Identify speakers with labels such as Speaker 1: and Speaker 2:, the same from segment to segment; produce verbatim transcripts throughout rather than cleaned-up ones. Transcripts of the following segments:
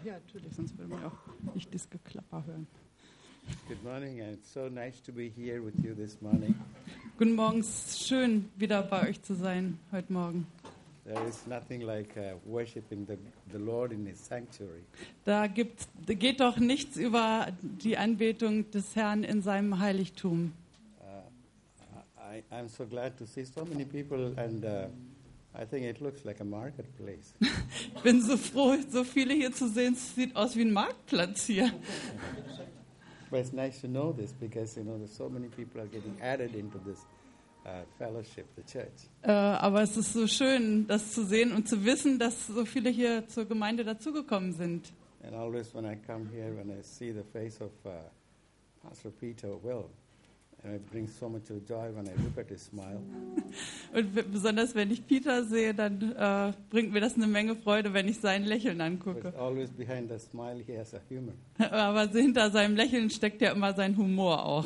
Speaker 1: Ja, natürlich, sonst würde man auch nicht das Geklapper hören.
Speaker 2: Good morning, and it's so nice to be here with you this morning.
Speaker 1: Guten Morgen, es ist schön, wieder bei euch zu sein heute Morgen.
Speaker 2: There is nothing like uh, worshiping the, the Lord in His sanctuary.
Speaker 1: Da gibt, da geht doch nichts über die Anbetung des Herrn in seinem Heiligtum.
Speaker 2: Uh, I, I'm so glad to see so many people, and uh, I think it looks like a marketplace.
Speaker 1: Ich bin so froh, so viele hier zu sehen. Es sieht aus wie ein Marktplatz hier.
Speaker 2: But it's nice to know this because, you know, there's so many people are getting added into this uh, fellowship, the church.
Speaker 1: Äh, aber es ist so schön, das zu sehen und zu wissen, dass so viele hier zur Gemeinde dazugekommen sind.
Speaker 2: And always when I come here, when I see the face of uh, Pastor Peter Will, and it brings so much joy when I look at his smile.
Speaker 1: Und w- besonders wenn ich Peter sehe, dann äh, bringt mir das eine Menge Freude, wenn ich sein Lächeln angucke.
Speaker 2: But always behind the smile, he has a humor.
Speaker 1: Aber hinter seinem Lächeln steckt ja immer sein Humor auch.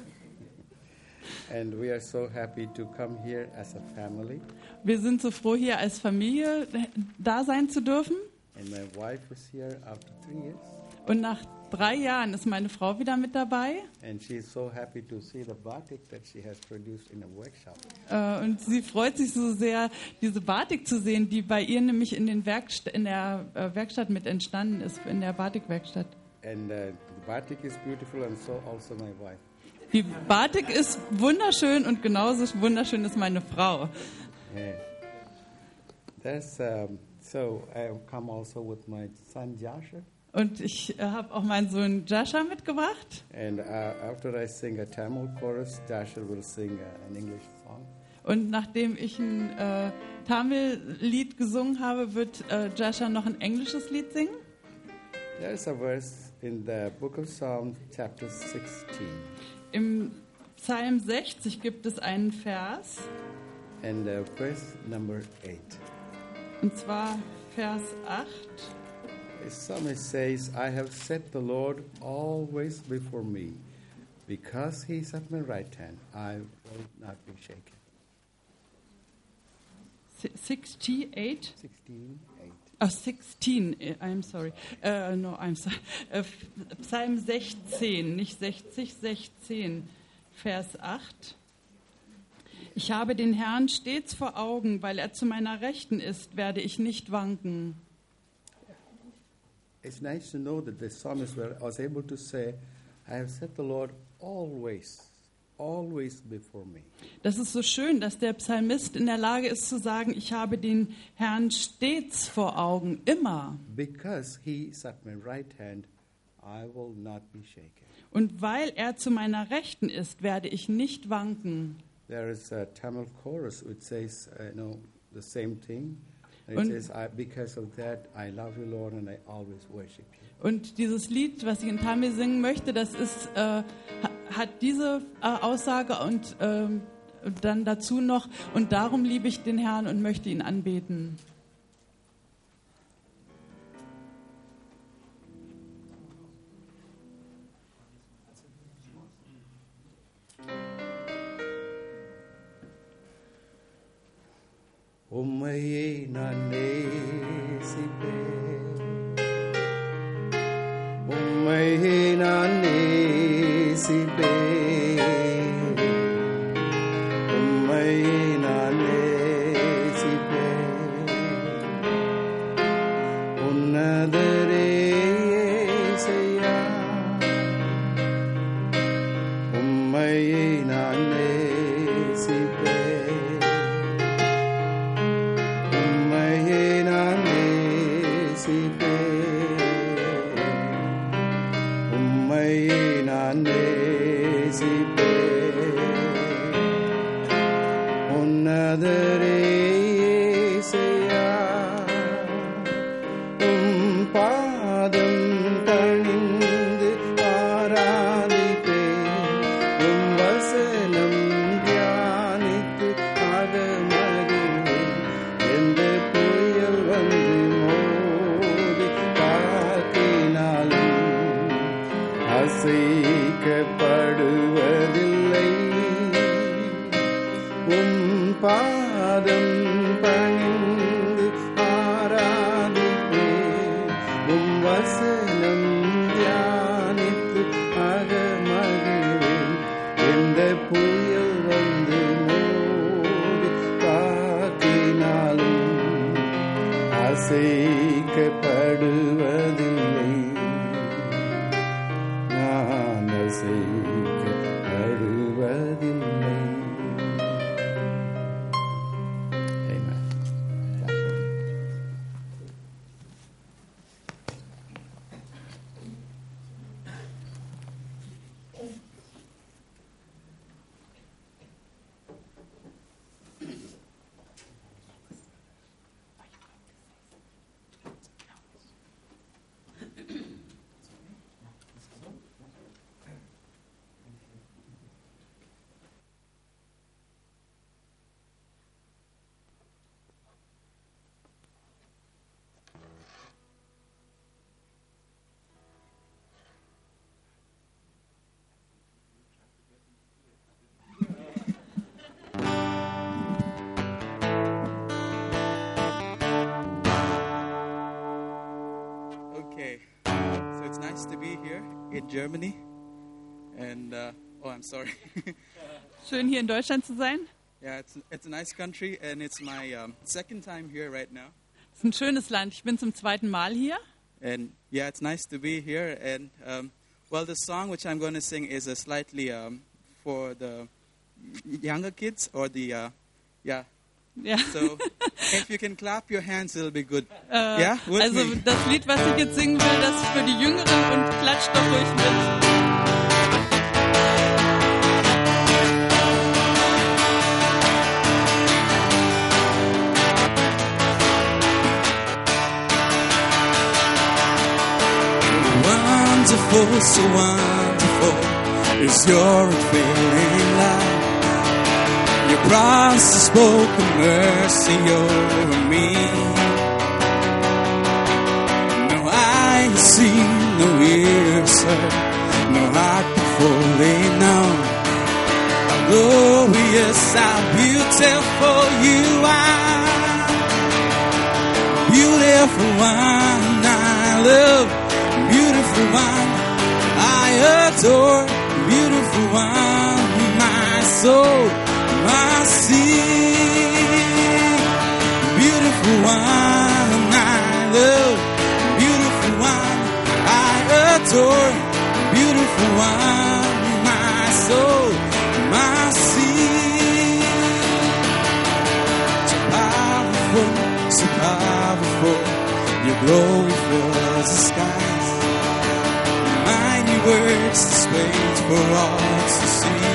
Speaker 2: And we are so happy to come here as a family.
Speaker 1: Wir sind so froh, hier als Familie da sein zu dürfen.
Speaker 2: And my wife is here after three years.
Speaker 1: Und nach drei Jahren ist meine Frau wieder mit dabei.
Speaker 2: And she's so happy to see the batik that she has produced in a workshop.
Speaker 1: Äh, und sie freut sich so sehr, diese Batik zu sehen, die bei ihr nämlich in, den Werkst- in der äh, Werkstatt mit entstanden ist, in der Batikwerkstatt.
Speaker 2: And uh, the batik is beautiful, and so also my wife.
Speaker 1: Die Batik ist wunderschön und genauso wunderschön ist meine Frau.
Speaker 2: Yeah. There's um, so I have come also with my son Joshua.
Speaker 1: Und ich äh, habe auch meinen Sohn Joshua mitgebracht.
Speaker 2: And uh, after I sing a Tamil chorus, Joshua will sing uh, an English song.
Speaker 1: Und nachdem ich ein äh, Tamil-Lied gesungen habe, wird äh, Joshua noch ein englisches Lied singen.
Speaker 2: There's a verse in the book of Psalms, chapter sixteen.
Speaker 1: Im Psalm sechzig gibt es einen Vers,
Speaker 2: And uh, verse number eight.
Speaker 1: und zwar Vers acht.
Speaker 2: The psalmist says, I have set the Lord always before me. Because he is at my right hand, I will not be shaken.
Speaker 1: sixty-eight?
Speaker 2: sixteen, eight.
Speaker 1: Oh, sixteen, I'm sorry. Uh, no, I'm sorry. Uh, Psalm sechzehn, nicht sechzig, sechzehn, Vers acht. Ich habe den Herrn stets vor Augen, weil er zu meiner Rechten ist, werde ich nicht wanken.
Speaker 2: It's nice to know that the psalmist was able to say, I have set the Lord always, always before me.
Speaker 1: Das ist so schön, dass der Psalmist in der Lage ist zu sagen, ich habe den Herrn stets vor Augen, immer.
Speaker 2: Because he is at my right hand, I will not be shaken.
Speaker 1: Und weil er zu meiner Rechten ist, werde ich nicht wanken.
Speaker 2: There is a Tamil chorus which says, uh, you know, the same thing. And it
Speaker 1: Und-
Speaker 2: says, I, because of that, I love you, Lord, and I always worship you.
Speaker 1: Und dieses Lied, was ich in Tamil singen möchte, das ist, äh, ha- hat diese äh, Aussage und ähm, dann dazu noch, und darum liebe ich den Herrn und möchte ihn anbeten.
Speaker 2: உம்மையே நான் நேசிப்பேன், உம்மையே நான் நேசிப்பேன், உம்மையே நான் நேசிப்பேன், உன்னதரே இயேசையா, உம்மையே நான் நேசிப்பேன், உம்மையே நான் நேசிப்பேன், உம்மையே நான் நேசிப்பேன், உன்னதரே இயேசையா, உம் பாதம் பணிந்து ஆராதிப்பேன், உம் வசனம் தியானித்து அகமகிழ்வேன், எந்த புயல் வந்து மோதி தாக்கினாலும் அசைக்கப்படுவதில்லை, உம் பாதம் பணிந்து ஆராதிப்பேன், உம் வசனம் அசைக்கப்படுவதில்லை நான் அசைக்கப்படுவதில்லை. Amen.
Speaker 3: Okay, so it's nice to be here in Germany, and uh, oh, I'm sorry.
Speaker 1: Schön hier in Deutschland zu sein.
Speaker 3: Yeah, it's it's a nice country, and it's my um, second time here right now.
Speaker 1: Es ist ein schönes Land. Ich bin zum zweiten Mal hier.
Speaker 3: And yeah, it's nice to be here. And um, well, the song which I'm going to sing is a slightly um, for the younger kids or the uh, yeah.
Speaker 1: Ja.
Speaker 3: So if you can clap your hands, it'll be good.
Speaker 1: Äh,
Speaker 3: yeah, with
Speaker 1: also
Speaker 3: me.
Speaker 1: das Lied, was ich jetzt singen will, das ist für die Jüngeren und klatscht doch ruhig mit.
Speaker 3: Wonderful, so wonderful is your unfailing love. Your promise spoken mercy over me. No eye has seen, no ears heard, no heart fully known. How glorious, how beautiful you are. Beautiful one, I love. Beautiful one, I adore. Beautiful one, my soul, my sing. Beautiful one, I love. Beautiful one, I adore. Beautiful one, my soul, my sing. So powerful, so powerful. Your glory fills the skies. Mighty words displayed for all to see.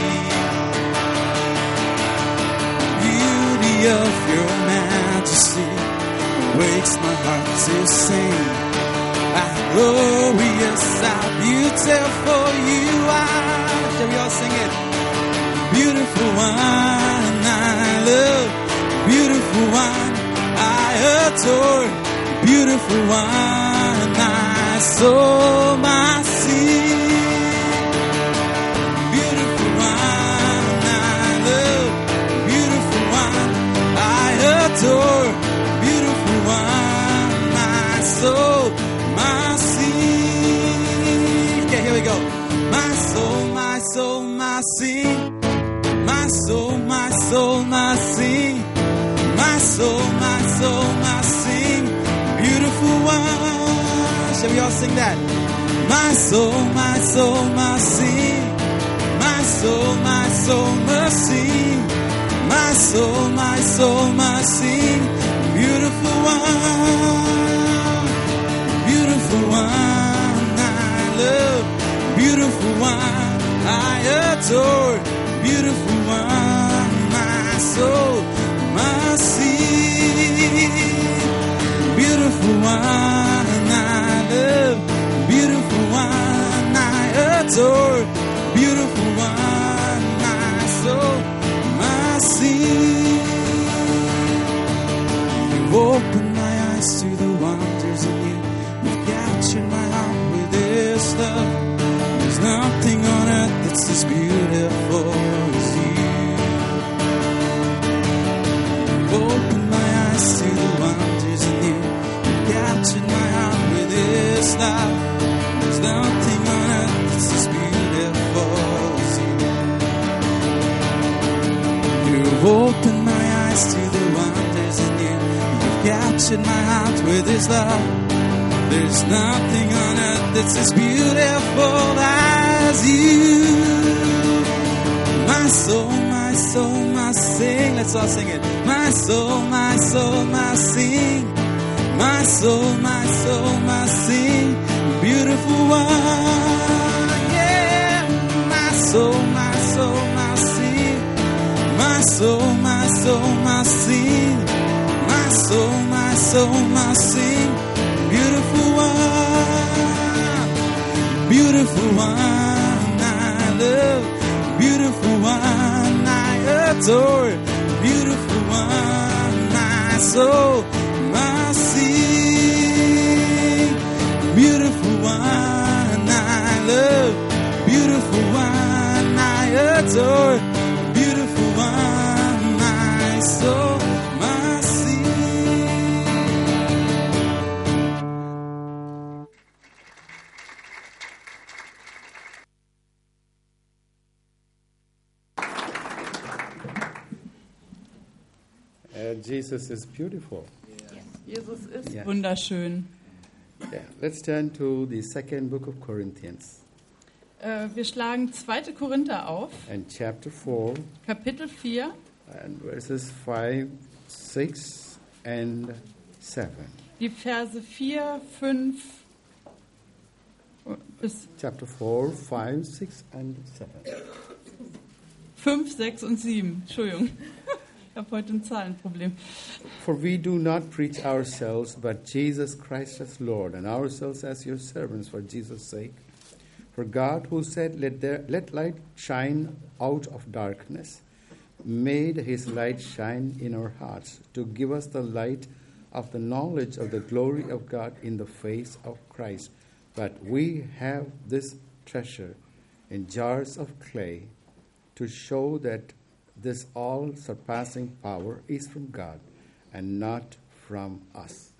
Speaker 3: Beauty of your majesty wakes my heart to sing. How glorious, how beautiful you are. Shall we all sing it? Beautiful one, I love. Beautiful one, I adore. Beautiful one, my soul, my sea. Beautiful one, I love. Beautiful one, I adore. Beautiful one, my soul, my sea. Okay, here we go. My soul, my soul, my sea. My soul, my soul, my sea. My soul, my soul, my sea. Beautiful one. Shall we all sing that? My soul, my soul, my sea. My soul, my soul, my sea. My soul, my soul, my sea. Beautiful one. Beautiful one, I love. Beautiful one, I adore. Beautiful one, my soul, my sea. Beautiful one, I love. Beautiful one, I adore. Beautiful one, my soul, my sea. You open my eyes to the wonders in you. You've captured my heart with this love. There's nothing on earth that's as beautiful as you. You open my eyes to the wonders in you. Captured my heart with this love. There's nothing on earth that's as beautiful as you. You've opened my eyes to the wonders in you. You've captured my heart with this love. There's nothing on earth that's as beautiful as you. My soul, my soul, my sing. Let's all sing it. My soul, my soul, my sing. My soul, my soul, my sing. Beautiful one. Yeah. My soul, my soul, my sing. My soul, my soul, my sing. My soul, my soul, my sing. Beautiful one. Beautiful one I love. Beautiful one I adore. Beautiful one my soul, my sing. Beautiful one I love. Beautiful one I adore. Beautiful one my soul, my sing.
Speaker 2: Uh, Jesus is beautiful.
Speaker 1: Jesus ist
Speaker 2: Ja.
Speaker 1: wunderschön.
Speaker 2: Yeah. Let's turn to the second book of Corinthians
Speaker 1: Äh, wir schlagen zweite Korinther auf,
Speaker 2: and chapter four
Speaker 1: Kapitel vier,
Speaker 2: and verses five, six, and seven.
Speaker 1: die Verse vier, fünf bis
Speaker 2: Chapter four, five, six, and seven.
Speaker 1: fünf, sechs und sieben. Entschuldigung, ich habe heute ein Zahlenproblem.
Speaker 2: For we do not preach ourselves, but Jesus Christ as Lord, and ourselves as your servants for Jesus' sake. For God, who said, let, there, let light shine out of darkness, made his light shine in our hearts to give us the light of the knowledge of the glory of God in the face of Christ. But we have this treasure in jars of clay to show that this all-surpassing power is from God and not from us.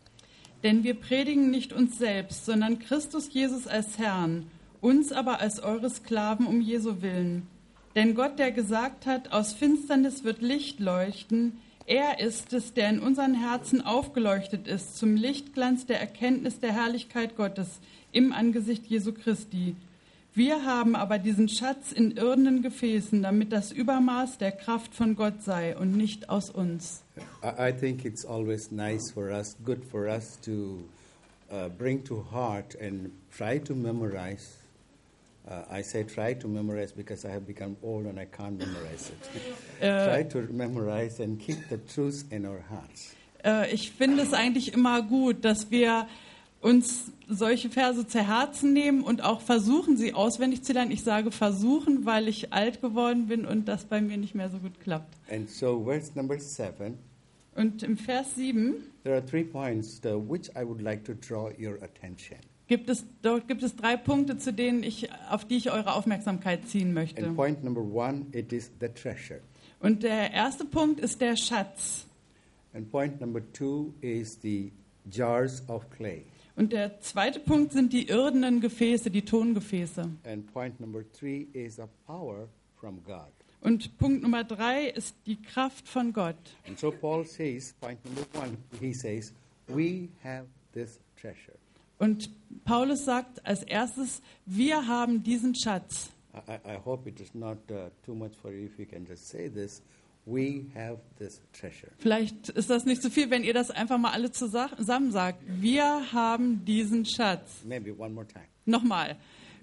Speaker 1: Denn wir predigen nicht uns selbst, sondern Christus Jesus als Herrn, uns aber als eure Sklaven um Jesu willen. Denn Gott, der gesagt hat, aus Finsternis wird Licht leuchten, er ist es, der in unseren Herzen aufgeleuchtet ist, zum Lichtglanz der Erkenntnis der Herrlichkeit Gottes im Angesicht Jesu Christi. Wir haben aber diesen Schatz in irdenen Gefäßen, damit das Übermaß der Kraft von Gott sei und nicht aus uns.
Speaker 2: I, I think it's always nice for us, good for us to uh, bring to heart and try to memorize. Uh, I say try to memorize because I have become old and I can't memorize it. Try to memorize and keep the truth in our hearts.
Speaker 1: Äh, ich finde es eigentlich immer gut, dass wir uns solche Verse zu Herzen nehmen und auch versuchen, sie auswendig zu lernen. Ich sage versuchen, weil ich alt geworden bin und das bei mir nicht mehr so gut klappt.
Speaker 2: And so verse number seven,
Speaker 1: Und im Vers sieben
Speaker 2: there are three points to which I would like to draw your attention.
Speaker 1: gibt es, dort gibt es drei Punkte, zu denen ich, auf die ich eure Aufmerksamkeit ziehen möchte.
Speaker 2: And point number one, it is the treasure.
Speaker 1: Und der erste Punkt ist der Schatz.
Speaker 2: And point number two is the jars of clay.
Speaker 1: Und der zweite Punkt sind die irdenen Gefäße, die Tongefäße.
Speaker 2: And point number three is a power from God.
Speaker 1: Und Punkt Nummer drei ist die Kraft von Gott.
Speaker 2: And so Paul says, point number one, he says, we have this treasure.
Speaker 1: Und Paulus sagt als erstes, wir haben diesen Schatz.
Speaker 2: I, I hope it is not uh, too much for you if you can just say this. We have this treasure.
Speaker 1: Vielleicht ist das nicht so viel, wenn ihr das einfach mal alle zusammen sagt. Wir haben diesen Schatz.
Speaker 2: Maybe one more time.
Speaker 1: Nochmal.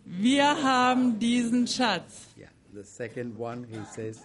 Speaker 1: Wir haben diesen Schatz.
Speaker 2: Yeah. The second one, he says,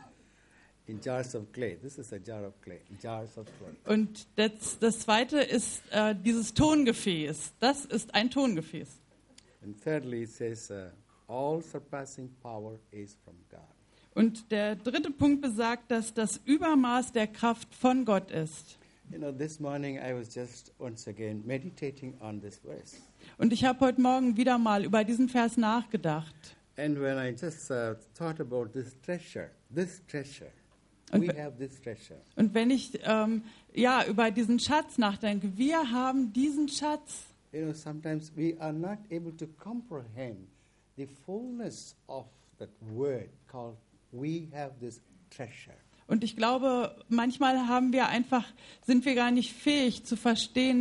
Speaker 2: in jars of clay. This is a jar of clay. Jars of clay.
Speaker 1: Und das, das zweite ist äh, dieses Tongefäß. Das ist ein Tongefäß.
Speaker 2: And thirdly, it says, uh, all surpassing power is from God.
Speaker 1: Und der dritte Punkt besagt, dass das Übermaß der Kraft von Gott ist.
Speaker 2: You know, this morning I was just once again meditating on this verse.
Speaker 1: Und ich habe heute Morgen wieder mal über diesen Vers nachgedacht.
Speaker 2: And when I just uh, thought about this treasure, this treasure,
Speaker 1: Und
Speaker 2: we
Speaker 1: we-
Speaker 2: have this treasure.
Speaker 1: Und wenn ich ähm, ja, über diesen Schatz nachdenke, wir haben diesen Schatz.
Speaker 2: You know, sometimes we are not able to comprehend the fullness of that word called we have this treasure.
Speaker 1: Und ich glaube, manchmal haben wir einfach, sind wir gar nicht fähig zu verstehen,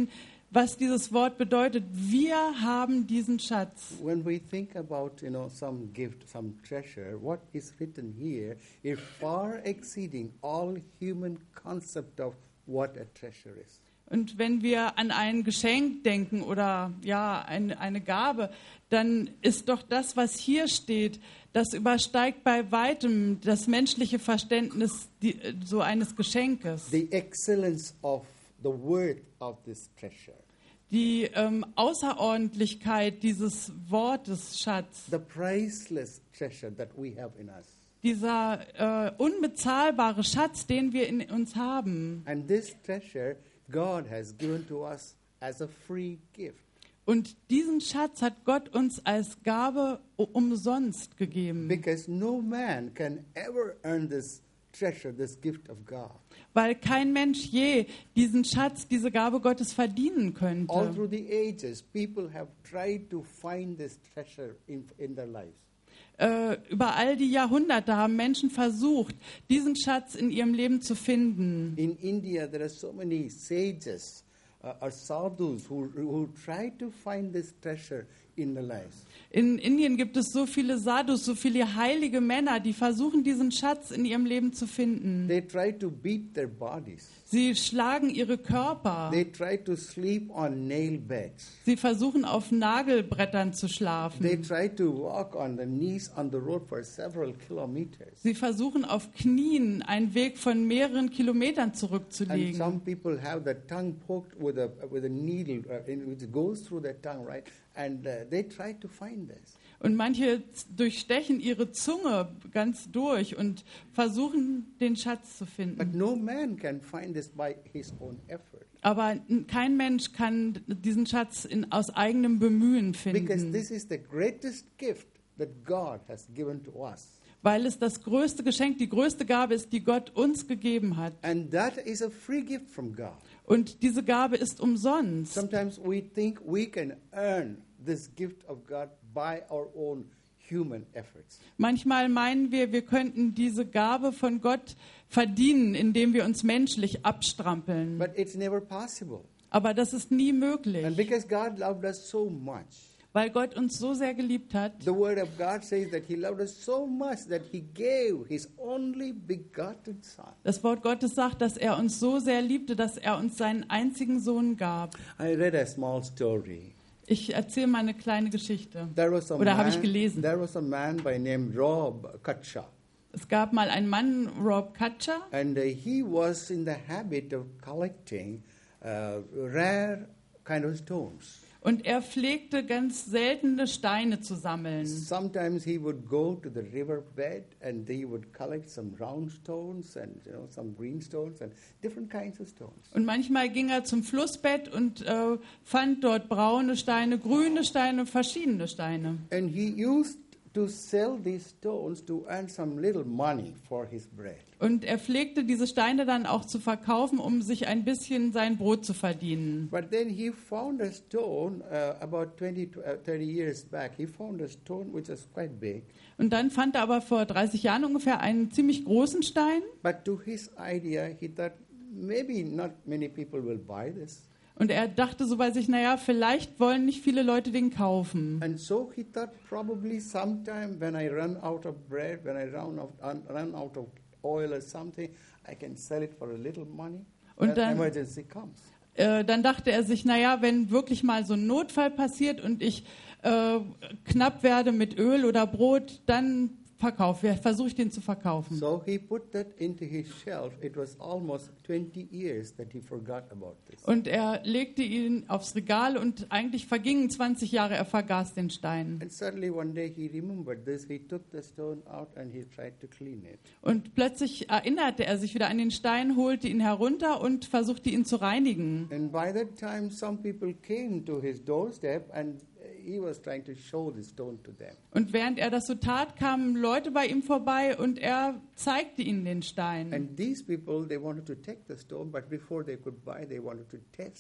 Speaker 1: was dieses Wort bedeutet. Wir haben diesen Schatz.
Speaker 2: When we think about, you know, some gift, some treasure, what is written here is far exceeding all human concept of what a treasure is.
Speaker 1: Und wenn wir an ein Geschenk denken oder ja, eine, eine Gabe, dann ist doch das, was hier steht, das übersteigt bei weitem das menschliche Verständnis die, so eines Geschenkes.
Speaker 2: The excellence of the worth of this treasure.
Speaker 1: Die ähm, Außerordentlichkeit dieses Wortes Schatz.
Speaker 2: The priceless treasure that we have in us.
Speaker 1: Dieser äh, unbezahlbare Schatz, den wir in uns haben.
Speaker 2: And this treasure God has given to us as a free gift.
Speaker 1: Und diesen Schatz hat Gott uns als Gabe umsonst gegeben.
Speaker 2: Because no man can ever earn this treasure, this gift of God.
Speaker 1: Weil kein Mensch je diesen Schatz, diese Gabe Gottes verdienen könnte.
Speaker 2: All through the ages, people have tried to find this treasure in, in their lives.
Speaker 1: Äh, über all die Jahrhunderte haben Menschen versucht, diesen Schatz in ihrem Leben zu finden.
Speaker 2: In India, there are so many sages uh, or sadhus who, who try to find this treasure in their lives.
Speaker 1: In Indien gibt es so viele Sadhus, so viele heilige Männer, die versuchen, diesen Schatz in ihrem Leben zu finden.
Speaker 2: They try to beat their bodies.
Speaker 1: Sie schlagen ihre Körper.
Speaker 2: They try to sleep on nail beds.
Speaker 1: Sie versuchen, auf Nagelbrettern zu schlafen.
Speaker 2: They try to walk on the knees on the road for several kilometers.
Speaker 1: Sie versuchen, auf Knien einen Weg von mehreren Kilometern
Speaker 2: And
Speaker 1: zurückzulegen.
Speaker 2: some people have their tongue poked with a with a needle, uh, in, which goes through their tongue, right? And uh, they try to find this.
Speaker 1: Und manche durchstechen ihre Zunge ganz durch und versuchen, den Schatz zu
Speaker 2: But
Speaker 1: finden.
Speaker 2: no man can find this by his own effort.
Speaker 1: Aber kein Mensch kann diesen Schatz in, aus eigenem Bemühen
Speaker 2: Because
Speaker 1: finden,
Speaker 2: this is the greatest gift that God has given to us.
Speaker 1: weil es das größte Geschenk, die größte Gabe ist, die Gott uns gegeben hat.
Speaker 2: And that is a free gift from God.
Speaker 1: Und diese Gabe ist umsonst.
Speaker 2: Sometimes we think we can earn this gift of God by our own human efforts.
Speaker 1: Manchmal meinen wir, wir könnten diese Gabe von Gott verdienen, indem wir uns menschlich abstrampeln.
Speaker 2: But it's never possible.
Speaker 1: Aber das ist nie
Speaker 2: And
Speaker 1: möglich,
Speaker 2: because God loved us so much,
Speaker 1: weil Gott uns so sehr geliebt hat.
Speaker 2: the word of God says that he loved us so much that he gave his only begotten son.
Speaker 1: Das Wort Gottes sagt, dass er uns so sehr liebte, dass er uns seinen einzigen Sohn gab.
Speaker 2: I read a small story.
Speaker 1: Ich erzähle mal eine kleine Geschichte.
Speaker 2: There was a
Speaker 1: Oder habe ich
Speaker 2: man,
Speaker 1: gelesen.
Speaker 2: there was a man by name Rob Kutcher.
Speaker 1: Es gab mal einen Mann, Rob Kutcher,
Speaker 2: And uh, he was in the habit of collecting uh, rare kind of stones.
Speaker 1: und er pflegte ganz seltene Steine zu sammeln.
Speaker 2: Sometimes he would go to the riverbed and he would collect some round stones and you know some green stones and different kinds of stones.
Speaker 1: Und manchmal ging er zum Flussbett und äh, fand dort braune Steine, grüne Steine, verschiedene Steine.
Speaker 2: And he used to sell these stones to earn some little money for his bread.
Speaker 1: Und er pflegte diese Steine dann auch zu verkaufen, um sich ein bisschen sein Brot zu verdienen.
Speaker 2: But then he found a stone uh, about twenty, to, uh, thirty years back. He found a stone which was quite big.
Speaker 1: Und dann fand er aber vor dreißig Jahren ungefähr einen ziemlich großen Stein.
Speaker 2: But to his idea, he thought maybe not many people will buy this.
Speaker 1: Und er dachte so bei sich, naja, vielleicht wollen nicht viele Leute den kaufen.
Speaker 2: And so he thought probably sometime when I run out of bread, when I run out, run out of oil or something, I can sell it for a little money.
Speaker 1: Und
Speaker 2: When
Speaker 1: dann-
Speaker 2: emergency comes.
Speaker 1: Äh, dann dachte er sich, naja, wenn wirklich mal so ein Notfall passiert und ich äh, knapp werde mit Öl oder Brot, dann verkaufe, versuche ich den zu verkaufen.
Speaker 2: So he put that into his shelf. It was almost twenty years that he forgot about this.
Speaker 1: Und er legte ihn aufs Regal und eigentlich vergingen zwanzig Jahre, er vergaß den Stein.
Speaker 2: And suddenly one day he remembered this. He took the stone out and he tried to clean it.
Speaker 1: Und plötzlich erinnerte er sich wieder an den Stein, holte ihn herunter und versuchte ihn zu reinigen.
Speaker 2: And by that time, some people came to his doorstep and he was trying to show the stone to them.
Speaker 1: Und während er das so tat, kamen Leute bei ihm vorbei und er zeigte ihnen den Stein.
Speaker 2: And these people, they wanted to take the stone, but before they could buy, they wanted to test it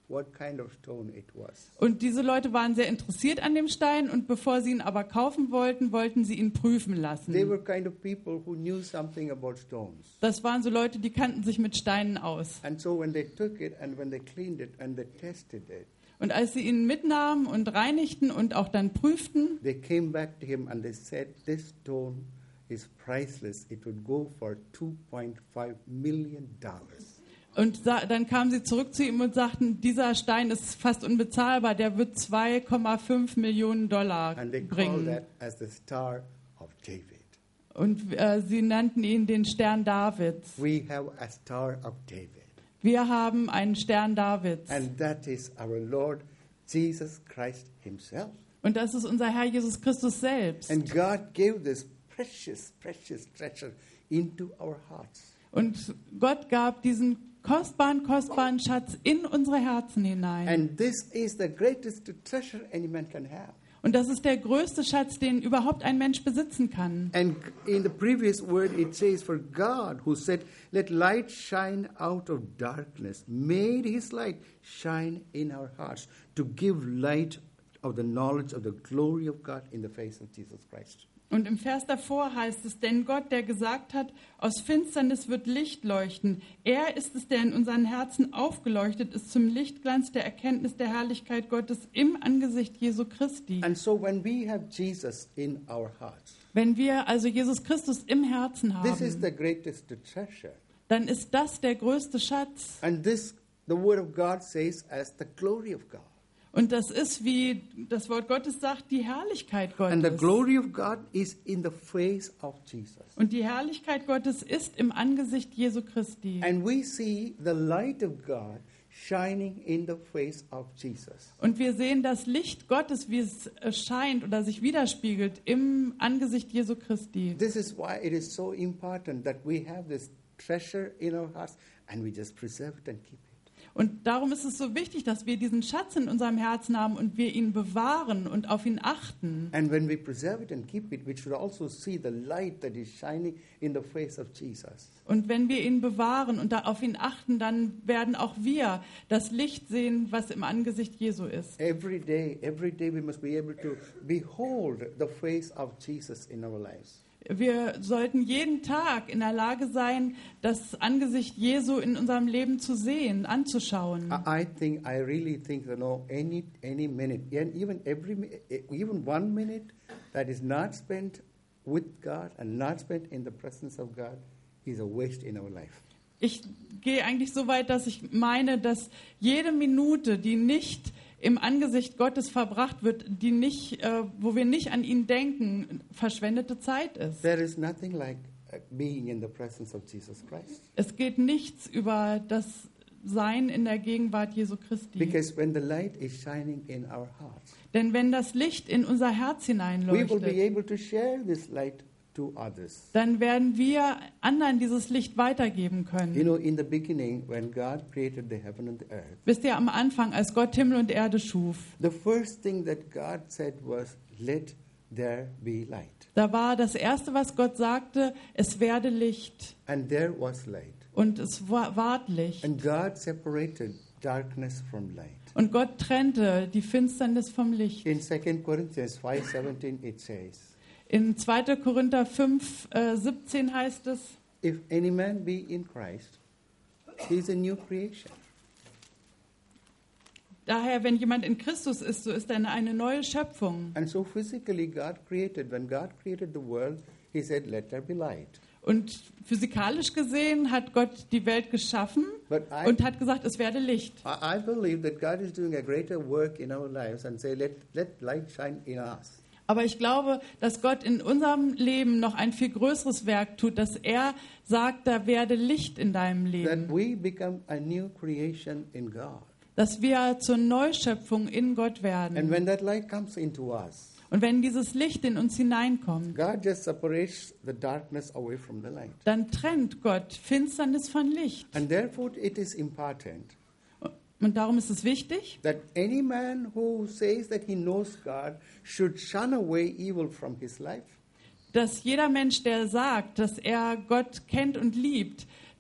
Speaker 2: what kind of stone it was.
Speaker 1: Und diese Leute waren sehr interessiert an dem Stein und bevor sie ihn aber kaufen wollten, wollten sie ihn prüfen
Speaker 2: They
Speaker 1: lassen.
Speaker 2: were kind of people who knew something about stones.
Speaker 1: Das waren so Leute, die kannten sich mit Steinen aus.
Speaker 2: And so when they took it and when they cleaned it and they tested it,
Speaker 1: Und als sie ihn mitnahmen und reinigten und auch dann prüften,
Speaker 2: they came back to him and they said, this stone is priceless. It would go for two point five million dollars.
Speaker 1: und sa- dann kamen sie zurück zu ihm und sagten, dieser Stein ist fast unbezahlbar, der wird zwei Komma fünf Millionen Dollar
Speaker 2: And they call
Speaker 1: bringen.
Speaker 2: that as the Star of David.
Speaker 1: Und äh, sie nannten ihn den Stern Davids.
Speaker 2: We have a Star of David.
Speaker 1: Wir haben einen Stern Davids.
Speaker 2: And that is our Lord Jesus Christ himself.
Speaker 1: Und das ist unser Herr Jesus Christus selbst.
Speaker 2: And God gave this precious, precious treasure into our hearts.
Speaker 1: Und Gott gab diesen kostbaren, kostbaren Schatz in unsere Herzen hinein.
Speaker 2: And this is the greatest treasure any man can have.
Speaker 1: Und das ist der größte Schatz, den überhaupt ein Mensch besitzen kann.
Speaker 2: And in the previous word it says, for God who said, let light shine out of darkness, made his light shine in our hearts to give light of the knowledge of the glory of God in the face of Jesus Christ.
Speaker 1: Und im Vers davor heißt es, denn Gott, der gesagt hat, aus Finsternis wird Licht leuchten. Er ist es, der in unseren Herzen aufgeleuchtet ist zum Lichtglanz der Erkenntnis der Herrlichkeit Gottes im Angesicht Jesu Christi.
Speaker 2: And so when we have Jesus in our hearts,
Speaker 1: Wenn wir also Jesus Christus im Herzen
Speaker 2: this is
Speaker 1: haben,
Speaker 2: the greatest treasure.
Speaker 1: dann ist das der größte Schatz.
Speaker 2: And this, the word of God says, as the glory of God.
Speaker 1: Und das ist, wie das Wort Gottes sagt, die Herrlichkeit
Speaker 2: And the
Speaker 1: Gottes.
Speaker 2: glory of God is in the face of Jesus.
Speaker 1: Und die Herrlichkeit Gottes ist im Angesicht Jesu Christi.
Speaker 2: And we see the light of God shining in the face of Jesus.
Speaker 1: Und wir sehen das Licht Gottes, wie es äh, scheint oder sich widerspiegelt im Angesicht Jesu Christi.
Speaker 2: This is why it is so important that we have this treasure in our hearts and we just preserve it and keep it.
Speaker 1: Und darum ist es so wichtig, dass wir diesen Schatz in unserem Herzen haben und wir ihn bewahren und auf ihn achten.
Speaker 2: And when we preserve it and keep it, we should also see the light that is shining in the face of Jesus.
Speaker 1: Und wenn wir ihn bewahren und da auf ihn achten, dann werden auch wir das Licht sehen, was im Angesicht Jesu ist.
Speaker 2: Every day, every day we must be able to behold the face of Jesus in our lives.
Speaker 1: Wir sollten jeden Tag in der Lage sein, das Angesicht Jesu in unserem Leben zu sehen, anzuschauen.
Speaker 2: I I think, I really think, you know, any any minute, and even every, mi- even one minute that is not spent with God and not spent in the presence of God is a waste in our life.
Speaker 1: Ich gehe eigentlich so weit, dass ich meine, dass jede Minute, die nicht im Angesicht Gottes verbracht wird, die nicht, äh, wo wir nicht an ihn denken, verschwendete Zeit ist.
Speaker 2: There is nothing like uh, being in the presence of Jesus Christ.
Speaker 1: Es geht nichts über das Sein in der Gegenwart Jesu Christi.
Speaker 2: Because when the light is shining in our hearts,
Speaker 1: Denn wenn das Licht in unser Herz
Speaker 2: we will be
Speaker 1: hineinleuchtet,
Speaker 2: able to share this light to others.
Speaker 1: dann werden wir anderen dieses Licht weitergeben
Speaker 2: You
Speaker 1: können.
Speaker 2: know, in the beginning, when God created the heaven and the earth,
Speaker 1: Wisst ihr, am Anfang, als Gott Himmel und Erde schuf,
Speaker 2: the first thing that God said was, let there be light.
Speaker 1: da war das Erste, was Gott sagte, es werde Licht.
Speaker 2: And there was light.
Speaker 1: Und es war, ward Licht.
Speaker 2: And God separated darkness from light.
Speaker 1: Und Gott trennte die Finsternis vom Licht.
Speaker 2: In Second Corinthians five seventeen it says,
Speaker 1: In zweiter Korinther fünf, äh, siebzehn heißt es,
Speaker 2: if any man be in Christ, he is a new creation.
Speaker 1: daher, wenn jemand in Christus ist, so ist er eine neue Schöpfung.
Speaker 2: And so physically God created, when God created the world, he said, let there be light.
Speaker 1: Und physikalisch gesehen hat Gott die Welt geschaffen
Speaker 2: But I,
Speaker 1: und hat gesagt, es werde Licht.
Speaker 2: I I believe that God is doing a greater work in our lives and say, let, let light shine in us.
Speaker 1: Aber ich glaube, dass Gott in unserem Leben noch ein viel größeres Werk tut, dass er sagt, da werde Licht in deinem
Speaker 2: That
Speaker 1: Leben.
Speaker 2: we become a new creation in God.
Speaker 1: Dass wir zur Neuschöpfung in Gott
Speaker 2: And
Speaker 1: werden.
Speaker 2: when that light comes into us,
Speaker 1: Und wenn dieses Licht in uns hineinkommt,
Speaker 2: God just separates the darkness away from the light.
Speaker 1: dann trennt Gott Finsternis von Licht.
Speaker 2: And therefore it is important
Speaker 1: Und darum ist es wichtig,
Speaker 2: that any man who says that he knows God should shun away evil from his life.
Speaker 1: dass jeder Mensch, der sagt, dass er Gott kennt und liebt,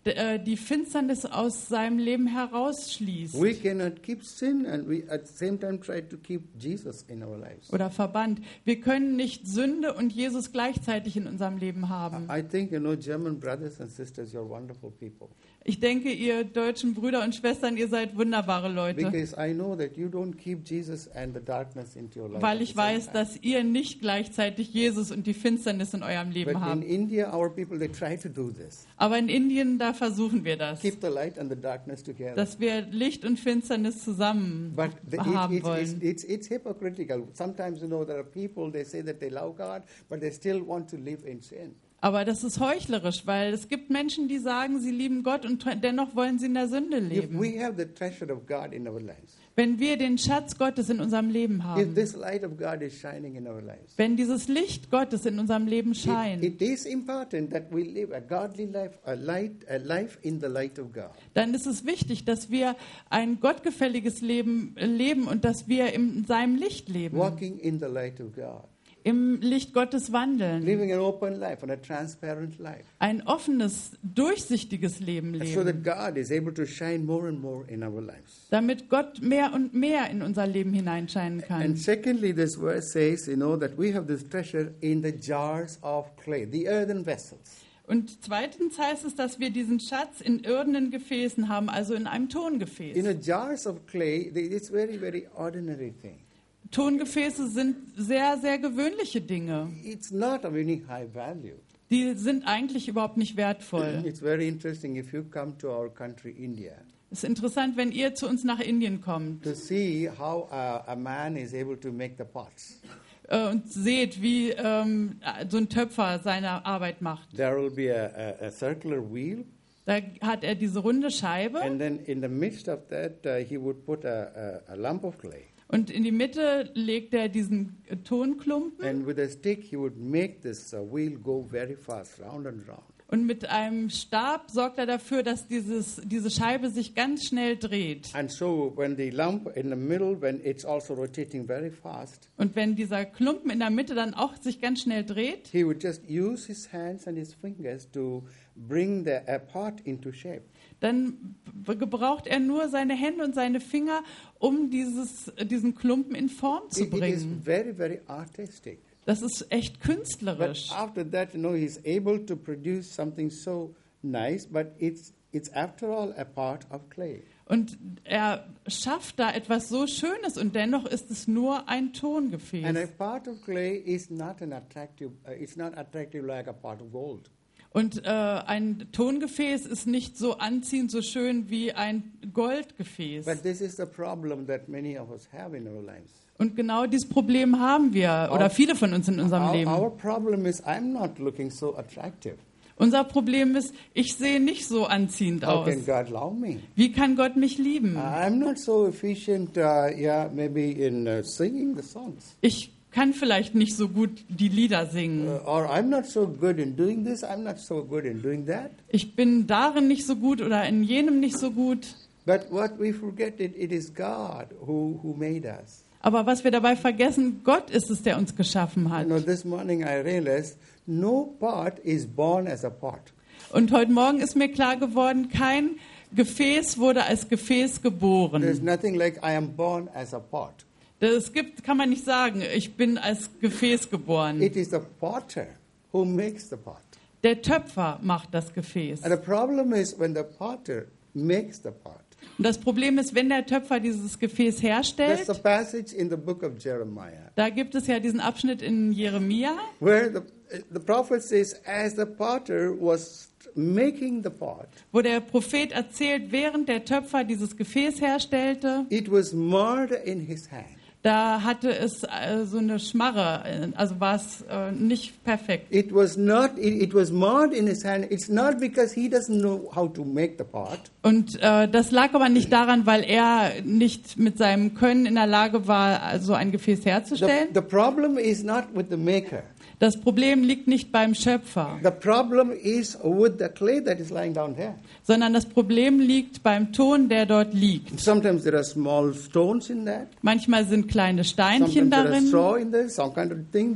Speaker 1: d- äh, die Finsternis aus seinem Leben herausschließt
Speaker 2: We cannot keep sin and we at the same time try to keep Jesus in our lives.
Speaker 1: oder verbannt. Wir können nicht Sünde und Jesus gleichzeitig in unserem Leben haben.
Speaker 2: I think, you know, German brothers and sisters, you're wonderful people.
Speaker 1: Ich denke, ihr deutschen Brüder und Schwestern, ihr seid wunderbare Leute,
Speaker 2: Because I know that you don't keep Jesus and the darkness into your life.
Speaker 1: weil
Speaker 2: at
Speaker 1: ich
Speaker 2: the same
Speaker 1: weiß,
Speaker 2: time.
Speaker 1: dass ihr nicht gleichzeitig Jesus und die Finsternis in eurem Leben
Speaker 2: But in
Speaker 1: habt.
Speaker 2: India, our people, they try to do this.
Speaker 1: Aber in Indien, da versuchen wir das,
Speaker 2: Keep the light and the darkness together.
Speaker 1: dass wir Licht und Finsternis zusammen
Speaker 2: But the, it,
Speaker 1: haben
Speaker 2: it's, it's,
Speaker 1: wollen.
Speaker 2: it's, it's hypocritical. Sometimes, you know, there are people, they say that they love God, but they still want to live in sin.
Speaker 1: Aber das ist heuchlerisch, weil es gibt Menschen, die sagen, sie lieben Gott und dennoch wollen sie in der Sünde
Speaker 2: If
Speaker 1: leben.
Speaker 2: we have the treasure of God in our lives,
Speaker 1: Wenn wir den Schatz Gottes in unserem Leben
Speaker 2: if
Speaker 1: haben,
Speaker 2: this light of God is shining in our lives,
Speaker 1: wenn dieses Licht Gottes in unserem Leben
Speaker 2: it,
Speaker 1: scheint,
Speaker 2: it is important that we live a godly life, a light, a life in the light of God.
Speaker 1: dann ist es wichtig, dass wir ein gottgefälliges Leben leben und dass wir in seinem Licht leben,
Speaker 2: Walking in the light of God.
Speaker 1: im Licht Gottes wandeln,
Speaker 2: Living an open life and a transparent life.
Speaker 1: ein offenes, durchsichtiges Leben
Speaker 2: So that
Speaker 1: leben,
Speaker 2: God is able to shine more and more in our lives.
Speaker 1: damit Gott mehr und mehr in unser Leben hineinscheinen
Speaker 2: And
Speaker 1: kann.
Speaker 2: secondly, this verse says, you know, that we have this treasure in the jars of clay, the earthen vessels.
Speaker 1: Und zweitens heißt es, dass wir diesen Schatz in irdenen Gefäßen haben, also in einem
Speaker 2: You know,
Speaker 1: Tongefäß.
Speaker 2: jars of clay, they- it's very, very ordinary thing.
Speaker 1: Tongefäße sind sehr, sehr gewöhnliche Dinge.
Speaker 2: It's not of any high value.
Speaker 1: Die sind eigentlich überhaupt nicht wertvoll.
Speaker 2: It's very interesting if you come to our country, India,
Speaker 1: Es ist interessant, wenn ihr zu uns nach Indien kommt
Speaker 2: to see how a, a man is able to make the pots.
Speaker 1: äh, und seht, wie ähm, so ein Töpfer seine Arbeit macht.
Speaker 2: There will be a, a, a circular wheel,
Speaker 1: Da hat er diese runde Scheibe
Speaker 2: and then in the midst of that, uh, he would put a, a, a lump of clay.
Speaker 1: und in die Mitte legt er diesen äh, Tonklumpen
Speaker 2: And with a stick, he would make this uh, wheel go very fast, round and round.
Speaker 1: und mit einem Stab sorgt er dafür, dass dieses, diese Scheibe sich ganz schnell dreht.
Speaker 2: And so, when the lump in the middle, when it's also rotating very fast,
Speaker 1: Und wenn dieser Klumpen in der Mitte dann auch sich ganz schnell dreht,
Speaker 2: he would just use his hands and his fingers to bring the a pot into shape.
Speaker 1: dann b- gebraucht er nur seine Hände und seine Finger, um dieses, diesen Klumpen in Form zu
Speaker 2: It, it is
Speaker 1: bringen.
Speaker 2: very, very artistic.
Speaker 1: Das ist echt
Speaker 2: But
Speaker 1: künstlerisch.
Speaker 2: after that, you know, he's able to produce something so nice, but it's it's after all a part of clay.
Speaker 1: Und er schafft da etwas so Schönes und dennoch ist es nur ein
Speaker 2: And a
Speaker 1: Tongefäß.
Speaker 2: part of clay is not an attractive. Uh, it's not attractive like a pot of gold.
Speaker 1: Und äh, ein Tongefäß ist nicht so anziehend, so schön wie ein Goldgefäß.
Speaker 2: But this is the problem that many of us have in our lives.
Speaker 1: Und genau dieses Problem haben wir, oder viele von uns in unserem
Speaker 2: Our,
Speaker 1: Leben.
Speaker 2: our problem is I'm not looking so attractive.
Speaker 1: Unser Problem ist, ich sehe nicht so anziehend
Speaker 2: How
Speaker 1: aus.
Speaker 2: can God love me?
Speaker 1: Wie kann Gott mich lieben?
Speaker 2: I'm not so efficient, uh, yeah, maybe in uh, singing the songs.
Speaker 1: Ich kann vielleicht nicht so gut die Lieder
Speaker 2: Uh,
Speaker 1: singen.
Speaker 2: or I'm not so good in doing this, I'm not so good in doing that.
Speaker 1: Ich bin darin nicht so gut oder in jenem nicht so gut.
Speaker 2: But what we forget, it, it is God who, who made us.
Speaker 1: Aber was wir dabei vergessen, Gott ist es, der uns geschaffen
Speaker 2: You
Speaker 1: hat.
Speaker 2: know, this morning I realized no pot is born as a pot.
Speaker 1: Und heute Morgen ist mir klar geworden, kein Gefäß wurde als Gefäß
Speaker 2: There's
Speaker 1: geboren.
Speaker 2: nothing like I am born as a pot.
Speaker 1: Das gibt, kann man nicht sagen, ich bin als Gefäß geboren.
Speaker 2: It is the potter who makes the pot.
Speaker 1: Der Töpfer macht das Gefäß.
Speaker 2: And the problem is when the potter makes the pot.
Speaker 1: Und das Problem ist, wenn der Töpfer dieses Gefäß
Speaker 2: That's
Speaker 1: herstellt,
Speaker 2: the passage in the book of Jeremiah
Speaker 1: da gibt es ja diesen Abschnitt in Jeremia,
Speaker 2: where the, the prophet says, as the potter was making the pot,
Speaker 1: wo der Prophet erzählt, während der Töpfer dieses Gefäß herstellte,
Speaker 2: it was marred in his hand.
Speaker 1: da hatte es äh, so eine Schmarre, äh, also war es äh, nicht perfekt.
Speaker 2: It was not, it, it was marred in his hand. It's not because he doesn't know how to make the pot.
Speaker 1: Und äh, das lag aber nicht daran, weil er nicht mit seinem Können in der Lage war, so ein Gefäß
Speaker 2: The,
Speaker 1: herzustellen.
Speaker 2: the problem is not with the maker.
Speaker 1: Das Problem liegt nicht beim Schöpfer,
Speaker 2: The problem is with the clay that is lying down there.
Speaker 1: sondern das Problem liegt beim Ton, der dort liegt.
Speaker 2: Sometimes there are small stones in that.
Speaker 1: Manchmal sind kleine
Speaker 2: Sometimes
Speaker 1: Steinchen
Speaker 2: there are
Speaker 1: darin,
Speaker 2: straw in there, some kind of thing there.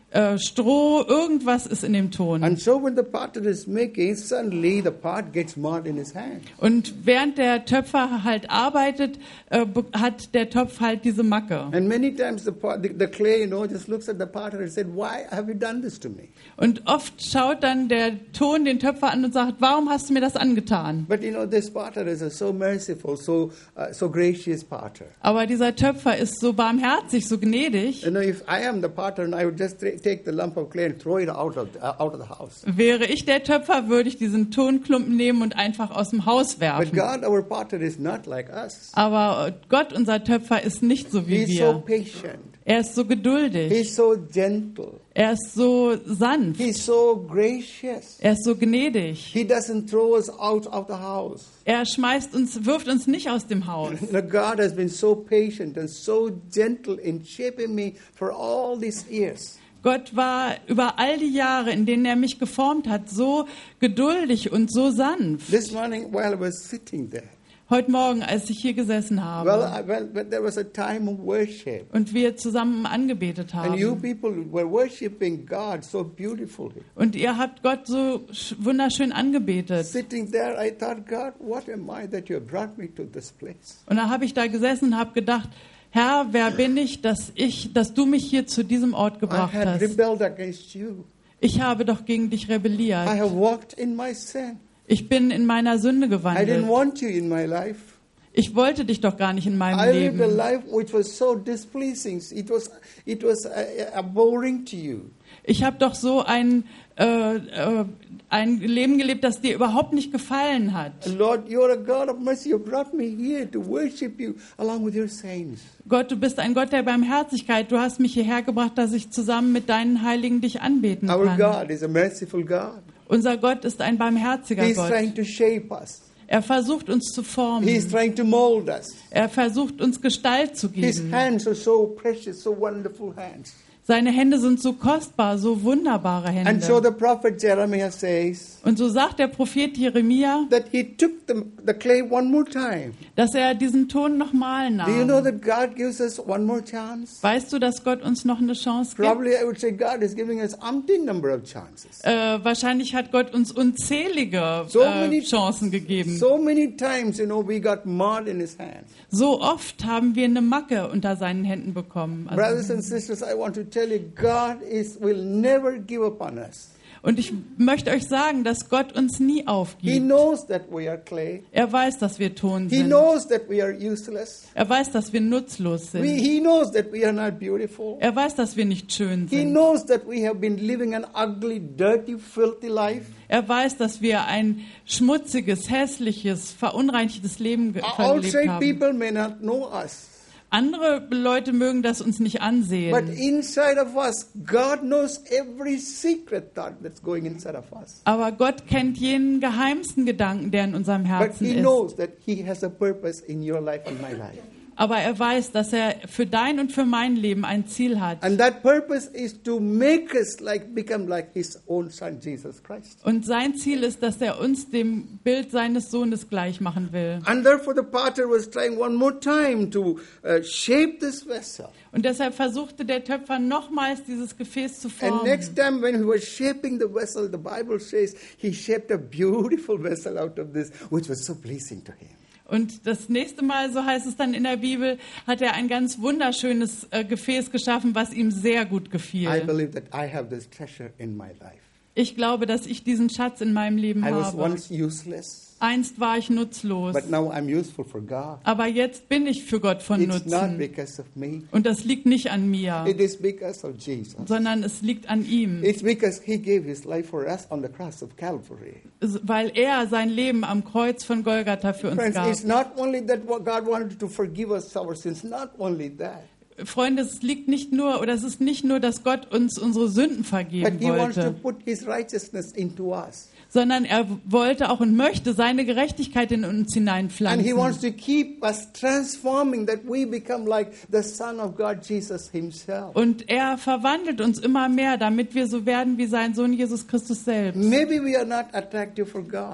Speaker 1: äh, Stroh, irgendwas ist in dem Ton.
Speaker 2: And so when the potter is making, suddenly the pot gets mud in his hand.
Speaker 1: Und während der Töpfer halt arbeitet, äh, be- hat der Topf halt diese Macke.
Speaker 2: And many times the, pot, the, the clay, you know, just looks at the potter and said, why have you done this to me?
Speaker 1: Und oft schaut dann der Ton den Töpfer an und sagt, warum hast du mir das angetan?
Speaker 2: But you know, this potter is a so merciful, so uh, so gracious potter.
Speaker 1: Aber dieser Töpfer ist so barmherzig, so gnädig.
Speaker 2: You know, if I am the potter and I would just tra- take the lump of clay and throw it out of the, uh, out of the house.
Speaker 1: Wäre ich der Töpfer, würde ich diesen Tonklumpen nehmen und einfach aus dem Haus
Speaker 2: But
Speaker 1: werfen.
Speaker 2: God, our potter, is not like us.
Speaker 1: Aber Gott, unser Töpfer, ist nicht so wie
Speaker 2: He's so
Speaker 1: wir.
Speaker 2: patient.
Speaker 1: Er ist so geduldig.
Speaker 2: He's so gentle.
Speaker 1: Er ist so sanft.
Speaker 2: He's so gracious.
Speaker 1: Er ist so gnädig.
Speaker 2: He doesn't throw us out of the house.
Speaker 1: Er schmeißt uns, wirft uns nicht aus dem Haus.
Speaker 2: You know, God has been so patient and so gentle in shaping me for all these years.
Speaker 1: Gott war über all die Jahre, in denen er mich geformt hat, so geduldig und so sanft.
Speaker 2: This morning, while I was sitting there,
Speaker 1: Heute Morgen, als ich hier gesessen
Speaker 2: well,
Speaker 1: habe
Speaker 2: I, well, but there was a time of worship.
Speaker 1: und wir zusammen angebetet
Speaker 2: And you
Speaker 1: haben.
Speaker 2: people were worshiping God so beautifully.
Speaker 1: Und ihr habt Gott so sch- wunderschön angebetet.
Speaker 2: Sitting there, I thought, God, what am I that you have brought me to this place?
Speaker 1: Und da habe ich da gesessen und habe gedacht, Herr, wer bin ich, dass ich, dass du mich hier zu diesem Ort
Speaker 2: I
Speaker 1: gebracht
Speaker 2: had
Speaker 1: hast?
Speaker 2: rebelled against you.
Speaker 1: Ich habe doch gegen dich
Speaker 2: I
Speaker 1: rebelliert.
Speaker 2: have walked in my sin.
Speaker 1: Ich bin in meiner Sünde
Speaker 2: I didn't
Speaker 1: gewandelt.
Speaker 2: want you in my life.
Speaker 1: Ich wollte dich doch gar nicht in
Speaker 2: I
Speaker 1: meinem
Speaker 2: lived a
Speaker 1: Leben.
Speaker 2: life which was so displeasing. It was, it was uh, uh, boring to you.
Speaker 1: Ich habe doch so ein, äh, äh, ein Leben gelebt, das dir überhaupt nicht gefallen hat.
Speaker 2: And Lord, you are a God of mercy. You brought me here to worship you along with your saints.
Speaker 1: Gott, du bist ein Gott der Barmherzigkeit. Du hast mich hierher gebracht, dass ich zusammen mit deinen Heiligen dich anbeten
Speaker 2: Our
Speaker 1: kann.
Speaker 2: God is a merciful God.
Speaker 1: Unser Gott ist ein barmherziger
Speaker 2: He's
Speaker 1: Gott.
Speaker 2: trying to shape us.
Speaker 1: Er versucht uns zu
Speaker 2: He's
Speaker 1: formen.
Speaker 2: trying to mold us.
Speaker 1: Er versucht uns Gestalt zu
Speaker 2: His
Speaker 1: geben.
Speaker 2: hands are so precious, so wonderful hands.
Speaker 1: Seine Hände sind so kostbar, so wunderbare
Speaker 2: And so
Speaker 1: Hände.
Speaker 2: the prophet Jeremiah says
Speaker 1: Und so sagt der Prophet Jeremia,
Speaker 2: that he took the, the clay one more time.
Speaker 1: dass er diesen Ton nochmal
Speaker 2: Do you know
Speaker 1: nahm.
Speaker 2: that God gives us one more chance?
Speaker 1: Weißt du, dass Gott uns noch eine Chance gibt?
Speaker 2: Probably I would say God is giving us umpteen number of chances.
Speaker 1: Äh, wahrscheinlich hat Gott uns unzählige
Speaker 2: So
Speaker 1: äh,
Speaker 2: many-
Speaker 1: Chancen gegeben.
Speaker 2: So many times, you know, we got mud in his hands.
Speaker 1: So oft haben wir eine Macke unter seinen Händen bekommen. Also,
Speaker 2: Brothers and sisters, I want to tell you, God is will never give up on us.
Speaker 1: und ich möchte euch sagen, dass Gott uns nie
Speaker 2: He
Speaker 1: aufgibt.
Speaker 2: knows that we are clay.
Speaker 1: Er weiß, dass wir Ton
Speaker 2: He
Speaker 1: sind.
Speaker 2: knows that we are useless.
Speaker 1: Er weiß, dass wir nutzlos
Speaker 2: We,
Speaker 1: sind.
Speaker 2: he knows that we are not beautiful.
Speaker 1: Er weiß, dass wir nicht schön
Speaker 2: He
Speaker 1: sind.
Speaker 2: knows that we have been living an ugly, dirty, filthy life.
Speaker 1: Er weiß, dass wir ein schmutziges, hässliches, verunreinigtes Leben ge- verlebt
Speaker 2: Outside
Speaker 1: haben.
Speaker 2: people may not know us.
Speaker 1: Andere Leute mögen das uns nicht
Speaker 2: But
Speaker 1: ansehen.
Speaker 2: inside of us, God knows every secret thought that's going inside of us.
Speaker 1: Aber Gott kennt jeden geheimsten Gedanken, der in unserem
Speaker 2: But
Speaker 1: Herzen
Speaker 2: He
Speaker 1: ist.
Speaker 2: knows that He has a purpose in your life and my life.
Speaker 1: Aber er weiß, dass er für dein und für mein Leben ein Ziel hat.
Speaker 2: And that purpose is to make us like become like His own Son, Jesus Christ.
Speaker 1: Und sein Ziel ist, dass er uns dem Bild seines Sohnes gleich machen will.
Speaker 2: And therefore the potter was trying one more time to uh, shape this vessel.
Speaker 1: Und deshalb versuchte der Töpfer nochmals dieses Gefäß zu
Speaker 2: And
Speaker 1: formen.
Speaker 2: next time when he was shaping the vessel, the Bible says he shaped a beautiful vessel out of this, which was so pleasing to him.
Speaker 1: Und das nächste Mal, so heißt es dann in der Bibel, hat er ein ganz wunderschönes äh, Gefäß geschaffen, was ihm sehr gut
Speaker 2: I
Speaker 1: gefiel.
Speaker 2: believe that I have this treasure in my life.
Speaker 1: Ich glaube, dass ich diesen Schatz in meinem Leben
Speaker 2: I was
Speaker 1: habe.
Speaker 2: once useless,
Speaker 1: Einst war ich nutzlos,
Speaker 2: but now I'm useful for God.
Speaker 1: aber jetzt bin ich für Gott von
Speaker 2: It's not
Speaker 1: Nutzen.
Speaker 2: because of me.
Speaker 1: Und das liegt nicht an mir,
Speaker 2: It is because of Jesus.
Speaker 1: sondern es liegt an ihm,
Speaker 2: It's because He gave His life for us on the cross of Calvary.
Speaker 1: weil er sein Leben am Kreuz von Golgatha für uns
Speaker 2: Friends,
Speaker 1: gab.
Speaker 2: it's not only that what God wanted to forgive us our sins, not only that,
Speaker 1: Freunde, es liegt nicht nur, oder es ist nicht nur, dass Gott uns unsere Sünden
Speaker 2: but
Speaker 1: vergeben
Speaker 2: He wants to
Speaker 1: wollte,
Speaker 2: put His righteousness into us.
Speaker 1: sondern er wollte auch und möchte seine Gerechtigkeit in uns
Speaker 2: And He wants
Speaker 1: hineinpflanzen.
Speaker 2: to keep us transforming that we become like the Son of God, Jesus Himself.
Speaker 1: Und er verwandelt uns immer mehr, damit wir so werden wie sein Sohn Jesus Christus selbst.
Speaker 2: Maybe we are not attractive for God.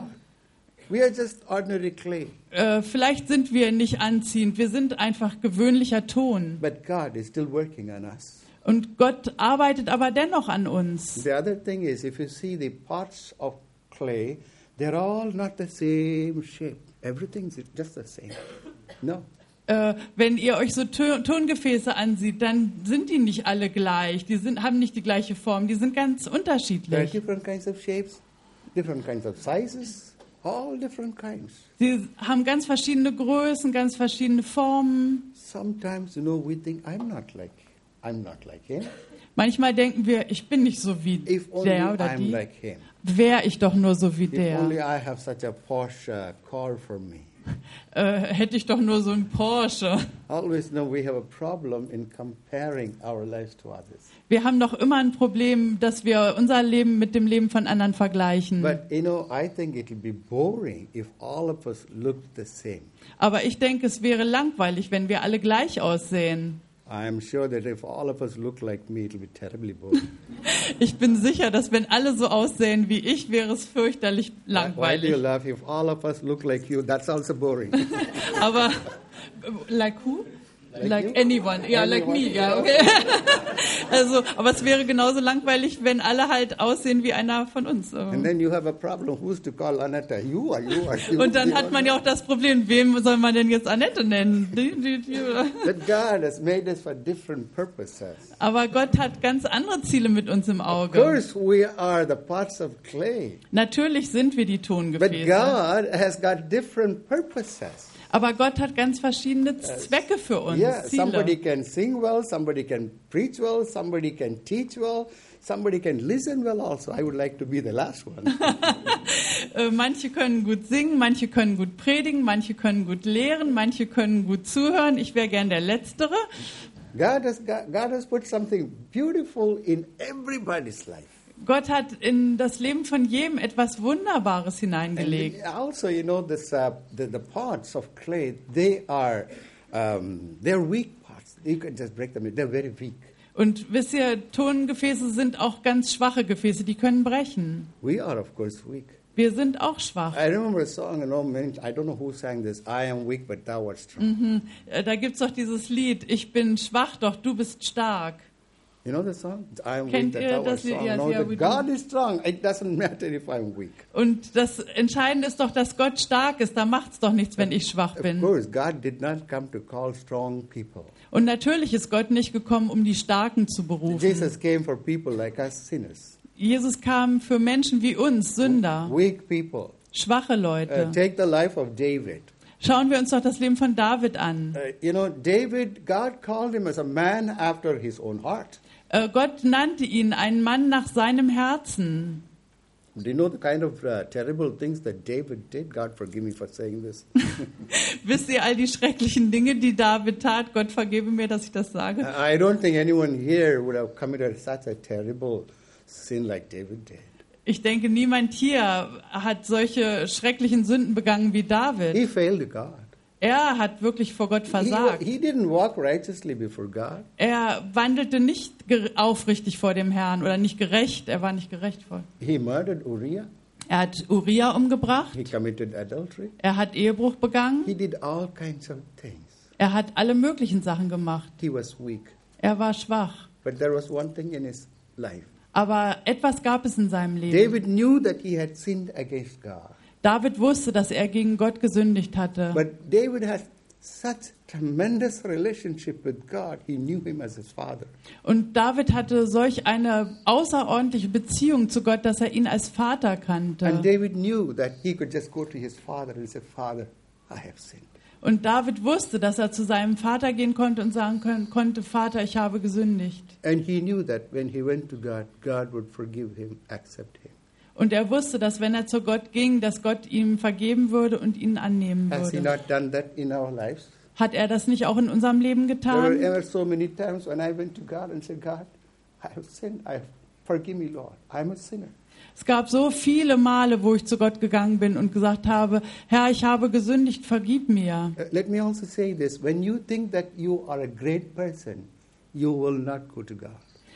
Speaker 2: We are just ordinary clay.
Speaker 1: Äh, vielleicht sind wir nicht anziehend, wir sind einfach gewöhnlicher Ton.
Speaker 2: But God is still working on us.
Speaker 1: Und Gott arbeitet aber dennoch an uns.
Speaker 2: The other thing is, if you see the parts of clay, they're all not the same shape. Everything's just the same. No.
Speaker 1: Äh, wenn ihr euch so Tö- Tongefäße ansieht, dann sind die nicht alle gleich. Die sind, haben nicht die gleiche Form. Die sind ganz
Speaker 2: There are
Speaker 1: unterschiedlich.
Speaker 2: different kinds of shapes, different kinds of sizes, all different kinds.
Speaker 1: Sie haben ganz verschiedene Größen, ganz verschiedene Formen.
Speaker 2: Sometimes, you know, we think, I'm not like, I'm not like him.
Speaker 1: Manchmal denken wir, ich bin nicht so wie
Speaker 2: If only
Speaker 1: der oder
Speaker 2: I'm
Speaker 1: die.
Speaker 2: like him.
Speaker 1: Wäre ich doch nur so wie
Speaker 2: If only
Speaker 1: der.
Speaker 2: I have such a Porsche car for me.
Speaker 1: Äh, hätte ich doch nur so einen Porsche.
Speaker 2: Always know we have a problem in comparing our lives to others.
Speaker 1: Wir haben doch immer ein Problem, dass wir unser Leben mit dem Leben von anderen vergleichen.
Speaker 2: But you know, I think it will be boring if all of us looked the same.
Speaker 1: Aber ich denke, es wäre langweilig, wenn wir alle gleich aussehen.
Speaker 2: I am sure that if all of us look like me, it will be terribly boring.
Speaker 1: Ich bin sicher, dass wenn alle so aussehen wie ich, wäre es fürchterlich
Speaker 2: Why do you
Speaker 1: langweilig.
Speaker 2: laugh? If all of us look like you, that's also boring.
Speaker 1: Aber, äh, like who?
Speaker 2: Like
Speaker 1: Like
Speaker 2: you?
Speaker 1: anyone. Ja, like
Speaker 2: Anyone.
Speaker 1: me. Ja, okay. Also, aber es wäre genauso langweilig, wenn alle halt aussehen wie einer von uns.
Speaker 2: And then you have a problem. Who's to call Anata? You or you or you?
Speaker 1: Und dann
Speaker 2: You
Speaker 1: hat
Speaker 2: or
Speaker 1: man ja auch das Problem, wem soll man denn jetzt Annette nennen? Die, die, die, oder?
Speaker 2: But God has made us for different purposes.
Speaker 1: Aber Gott hat ganz andere Ziele mit uns im
Speaker 2: Of
Speaker 1: Auge.
Speaker 2: course, we are the parts of clay.
Speaker 1: Natürlich sind wir die
Speaker 2: But
Speaker 1: Tongefäße.
Speaker 2: God has got different purposes.
Speaker 1: Aber Gott hat ganz verschiedene Zwecke für uns,
Speaker 2: Yeah, somebody
Speaker 1: Ziele.
Speaker 2: can sing well, somebody can preach well, somebody can teach well, somebody can listen well also. I would like to be the last one.
Speaker 1: Äh, Manche können gut singen, manche können gut predigen, manche können gut lehren, manche können gut zuhören. Ich wäre gern der Letztere.
Speaker 2: God has, got, God has put something beautiful in everybody's life.
Speaker 1: Gott hat in das Leben von jedem etwas Wunderbares
Speaker 2: And
Speaker 1: hineingelegt.
Speaker 2: also, you know, this, uh, the, the parts of clay, they are, um, they're weak parts. You can just break them. They're very weak.
Speaker 1: Und wisst ihr, Tongefäße sind auch ganz schwache Gefäße, die können brechen.
Speaker 2: We are, of course, weak.
Speaker 1: Wir sind auch schwach.
Speaker 2: I remember a song, you know, many, I don't know who sang this, I am weak, but thou art strong.
Speaker 1: Mhm. Äh, Da gibt es doch dieses Lied, ich bin schwach, doch du bist stark.
Speaker 2: You know the song? I am
Speaker 1: Kennt
Speaker 2: weak,
Speaker 1: ihr
Speaker 2: that thou art
Speaker 1: das Lied?
Speaker 2: strong.
Speaker 1: Yes,
Speaker 2: No,
Speaker 1: yeah,
Speaker 2: that
Speaker 1: we do.
Speaker 2: God is strong. It doesn't matter if I'm weak.
Speaker 1: Und das Entscheidende ist doch, dass Gott stark ist. Da macht es doch nichts, wenn ich schwach
Speaker 2: Of
Speaker 1: bin.
Speaker 2: course, God did not come to call strong people.
Speaker 1: Und natürlich ist Gott nicht gekommen, um die Starken zu berufen.
Speaker 2: Jesus came for people like us sinners,
Speaker 1: Jesus kam für Menschen wie uns, Sünder,
Speaker 2: weak people.
Speaker 1: schwache
Speaker 2: Uh,
Speaker 1: Leute.
Speaker 2: take the life of David.
Speaker 1: Schauen wir uns doch das Leben von David an.
Speaker 2: Uh, you know, David, God called him as a man after his own heart.
Speaker 1: Äh, Gott nannte ihn einen Mann nach seinem Herzen.
Speaker 2: Do you know the kind of uh, terrible things that David did? God forgive me for saying this.
Speaker 1: Wisst ihr all die schrecklichen Dinge, die David tat? Gott vergebe mir, dass ich das sage.
Speaker 2: I don't think anyone here would have committed such a terrible sin like David did.
Speaker 1: Ich denke, niemand hier hat solche schrecklichen Sünden begangen wie David.
Speaker 2: He failed God.
Speaker 1: Er hat wirklich vor Gott
Speaker 2: He,
Speaker 1: versagt.
Speaker 2: he didn't walk righteously before God.
Speaker 1: Er wandelte nicht ge- aufrichtig vor dem Herrn oder nicht gerecht. Er war nicht gerecht vor.
Speaker 2: He murdered Uriah.
Speaker 1: Er hat Uriah umgebracht.
Speaker 2: He committed adultery.
Speaker 1: Er hat Ehebruch begangen.
Speaker 2: He did all kinds of things.
Speaker 1: Er hat alle möglichen Sachen gemacht.
Speaker 2: He was weak.
Speaker 1: Er war schwach.
Speaker 2: But there was one thing in his life.
Speaker 1: Aber etwas gab es in seinem Leben.
Speaker 2: David knew that he had sinned against God.
Speaker 1: David wusste, dass er gegen Gott gesündigt hatte.
Speaker 2: But David had such tremendous relationship with God. He knew him as his father.
Speaker 1: Und David hatte solch eine außerordentliche Beziehung zu Gott, dass er ihn als Vater
Speaker 2: And
Speaker 1: kannte.
Speaker 2: David knew that he could just go to his father and say, Father, I have sinned.
Speaker 1: Und David wusste, dass er zu seinem Vater gehen konnte und sagen können, konnte, Vater, ich habe gesündigt.
Speaker 2: And he knew that when he went to God, God would forgive him, accept him.
Speaker 1: Und er wusste, dass wenn er zu Gott ging, dass Gott ihm vergeben würde und ihn annehmen
Speaker 2: Has he
Speaker 1: würde.
Speaker 2: not done that in our lives?
Speaker 1: Hat er das nicht auch in unserem Leben
Speaker 2: There were
Speaker 1: getan?
Speaker 2: ever so many times when I went to God and said, God, I have sinned. I forgive me, Lord. I'm a sinner.
Speaker 1: Es gab so viele Male, wo ich zu Gott gegangen bin und gesagt habe, Herr, ich habe gesündigt, vergib mir.
Speaker 2: Uh, let me also say this. When you think that you are a great person, you will not go to God.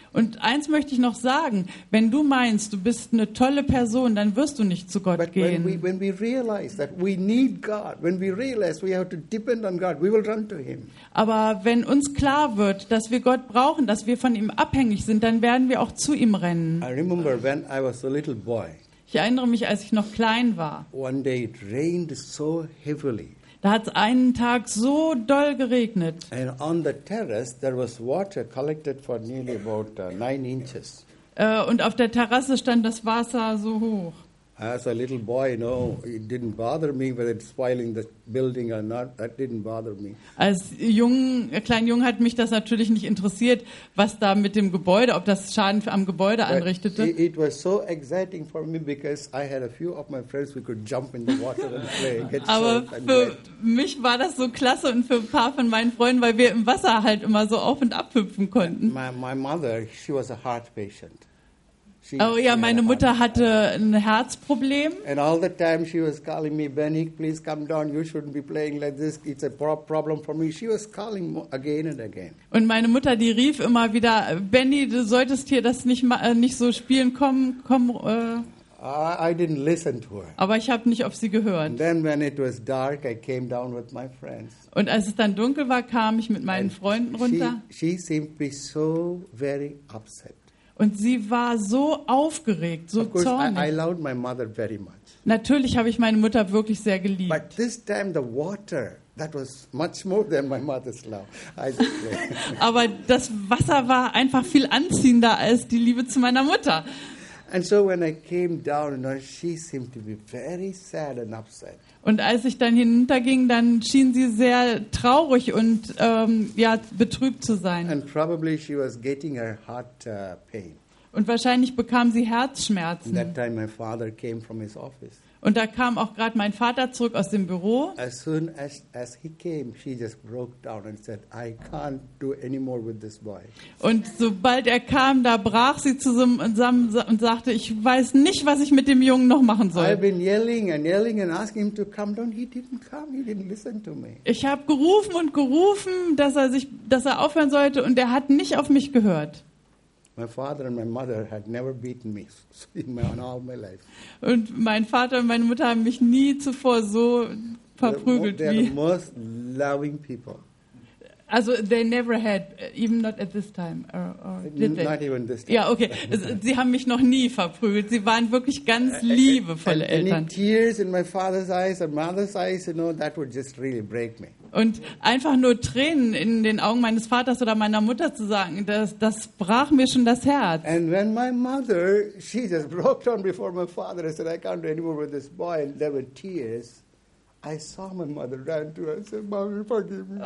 Speaker 1: Und eins möchte ich noch sagen, wenn du meinst, du bist eine tolle Person, dann wirst du nicht zu Gott
Speaker 2: But when we,
Speaker 1: gehen.
Speaker 2: when we realize that we need God, when we realize we have to depend on God, we will run to Him.
Speaker 1: Aber wenn uns klar wird, dass wir Gott brauchen, dass wir von ihm abhängig sind, dann werden wir auch zu ihm rennen.
Speaker 2: I remember when I was a little boy,
Speaker 1: Ich erinnere mich, als ich noch klein war.
Speaker 2: one day it rained so heavily.
Speaker 1: Da hat es einen Tag so doll geregnet.
Speaker 2: And on the terrace, there was water collected for nearly about uh, nine inches.
Speaker 1: Äh, und auf der Terrasse stand das Wasser so hoch.
Speaker 2: As a little boy, you know, it didn't bother me whether it's spoiling the building or not. That didn't bother me.
Speaker 1: Als jung, äh, kleinen Jungen hat mich das natürlich nicht interessiert, was da mit dem Gebäude, ob das Schaden am Gebäude
Speaker 2: But
Speaker 1: anrichtete.
Speaker 2: it, it was so exciting for me because I had a few of my friends who could jump in the water and play, get
Speaker 1: Aber
Speaker 2: soaked and
Speaker 1: für
Speaker 2: wet.
Speaker 1: mich war das so klasse und für ein paar von meinen Freunden, weil wir im Wasser halt immer so auf und ab hüpfen konnten.
Speaker 2: My, my mother, she was a heart patient. She,
Speaker 1: Oh
Speaker 2: she
Speaker 1: ja,
Speaker 2: had a
Speaker 1: meine
Speaker 2: heart
Speaker 1: Mutter hatte ein Herzproblem.
Speaker 2: And all the time she was calling me, Benny, please come down. You shouldn't be playing like this. It's a pro- problem for me. She was calling mo- again and again.
Speaker 1: Und meine Mutter, die rief immer wieder, Benny, du solltest hier das nicht, ma- äh, nicht so spielen, komm, komm. Äh.
Speaker 2: I, I didn't listen to her.
Speaker 1: Aber ich habe nicht auf sie
Speaker 2: And
Speaker 1: gehört.
Speaker 2: then when it was dark, I came down with my friends.
Speaker 1: Und als es dann dunkel war, kam ich mit meinen
Speaker 2: And
Speaker 1: Freunden
Speaker 2: she,
Speaker 1: runter.
Speaker 2: she seemed to be so very upset.
Speaker 1: Und sie war so aufgeregt, so
Speaker 2: Of course, I, I
Speaker 1: zornig.
Speaker 2: loved my mother very much.
Speaker 1: Natürlich habe ich meine Mutter wirklich sehr geliebt.
Speaker 2: But this time the water, that was much more than my mother's love. I just
Speaker 1: Aber das Wasser war einfach viel anziehender als die Liebe zu meiner Mutter.
Speaker 2: And so when I came down, you know, she seemed to be very sad and upset.
Speaker 1: Und als ich dann hinunterging, dann schien sie sehr traurig und ähm, ja, betrübt zu sein.
Speaker 2: And probably she was getting her heart uh, pain.
Speaker 1: Und wahrscheinlich bekam sie
Speaker 2: And
Speaker 1: Herzschmerzen.
Speaker 2: that time my father came from his office.
Speaker 1: Und da kam auch gerade mein Vater zurück aus dem Büro.
Speaker 2: As soon as, as he came, she just broke down and said, I can't do any more with this boy.
Speaker 1: Und sobald er kam, da brach sie zusammen und sagte, ich weiß nicht, was ich mit dem Jungen noch machen
Speaker 2: I've
Speaker 1: soll.
Speaker 2: been yelling and yelling and asking him to come down. He didn't come. He didn't listen to me.
Speaker 1: Ich habe gerufen und gerufen, dass er sich, dass er aufhören sollte, und er hat nicht auf mich gehört.
Speaker 2: My father and my mother had never beaten me in, my, in all my life.
Speaker 1: Und mein Vater und meine Mutter haben mich nie zuvor so verprügelt
Speaker 2: They're the
Speaker 1: wie.
Speaker 2: most loving people.
Speaker 1: Also they never had, even not at this time, or, or did they?
Speaker 2: Not even this time.
Speaker 1: Ja, okay. Sie haben mich noch nie verprügelt. Sie waren wirklich ganz liebevolle
Speaker 2: And any
Speaker 1: Eltern.
Speaker 2: tears in my father's eyes or mother's eyes, you know, that would just really break me.
Speaker 1: Und einfach nur Tränen in den Augen meines Vaters oder meiner Mutter zu sagen, das, das brach mir schon das Herz.
Speaker 2: And when my mother, she just broke down before my father and said, I can't do any more with this boy, and there were tears, I saw my mother ran to her and said, Mommy, forgive me.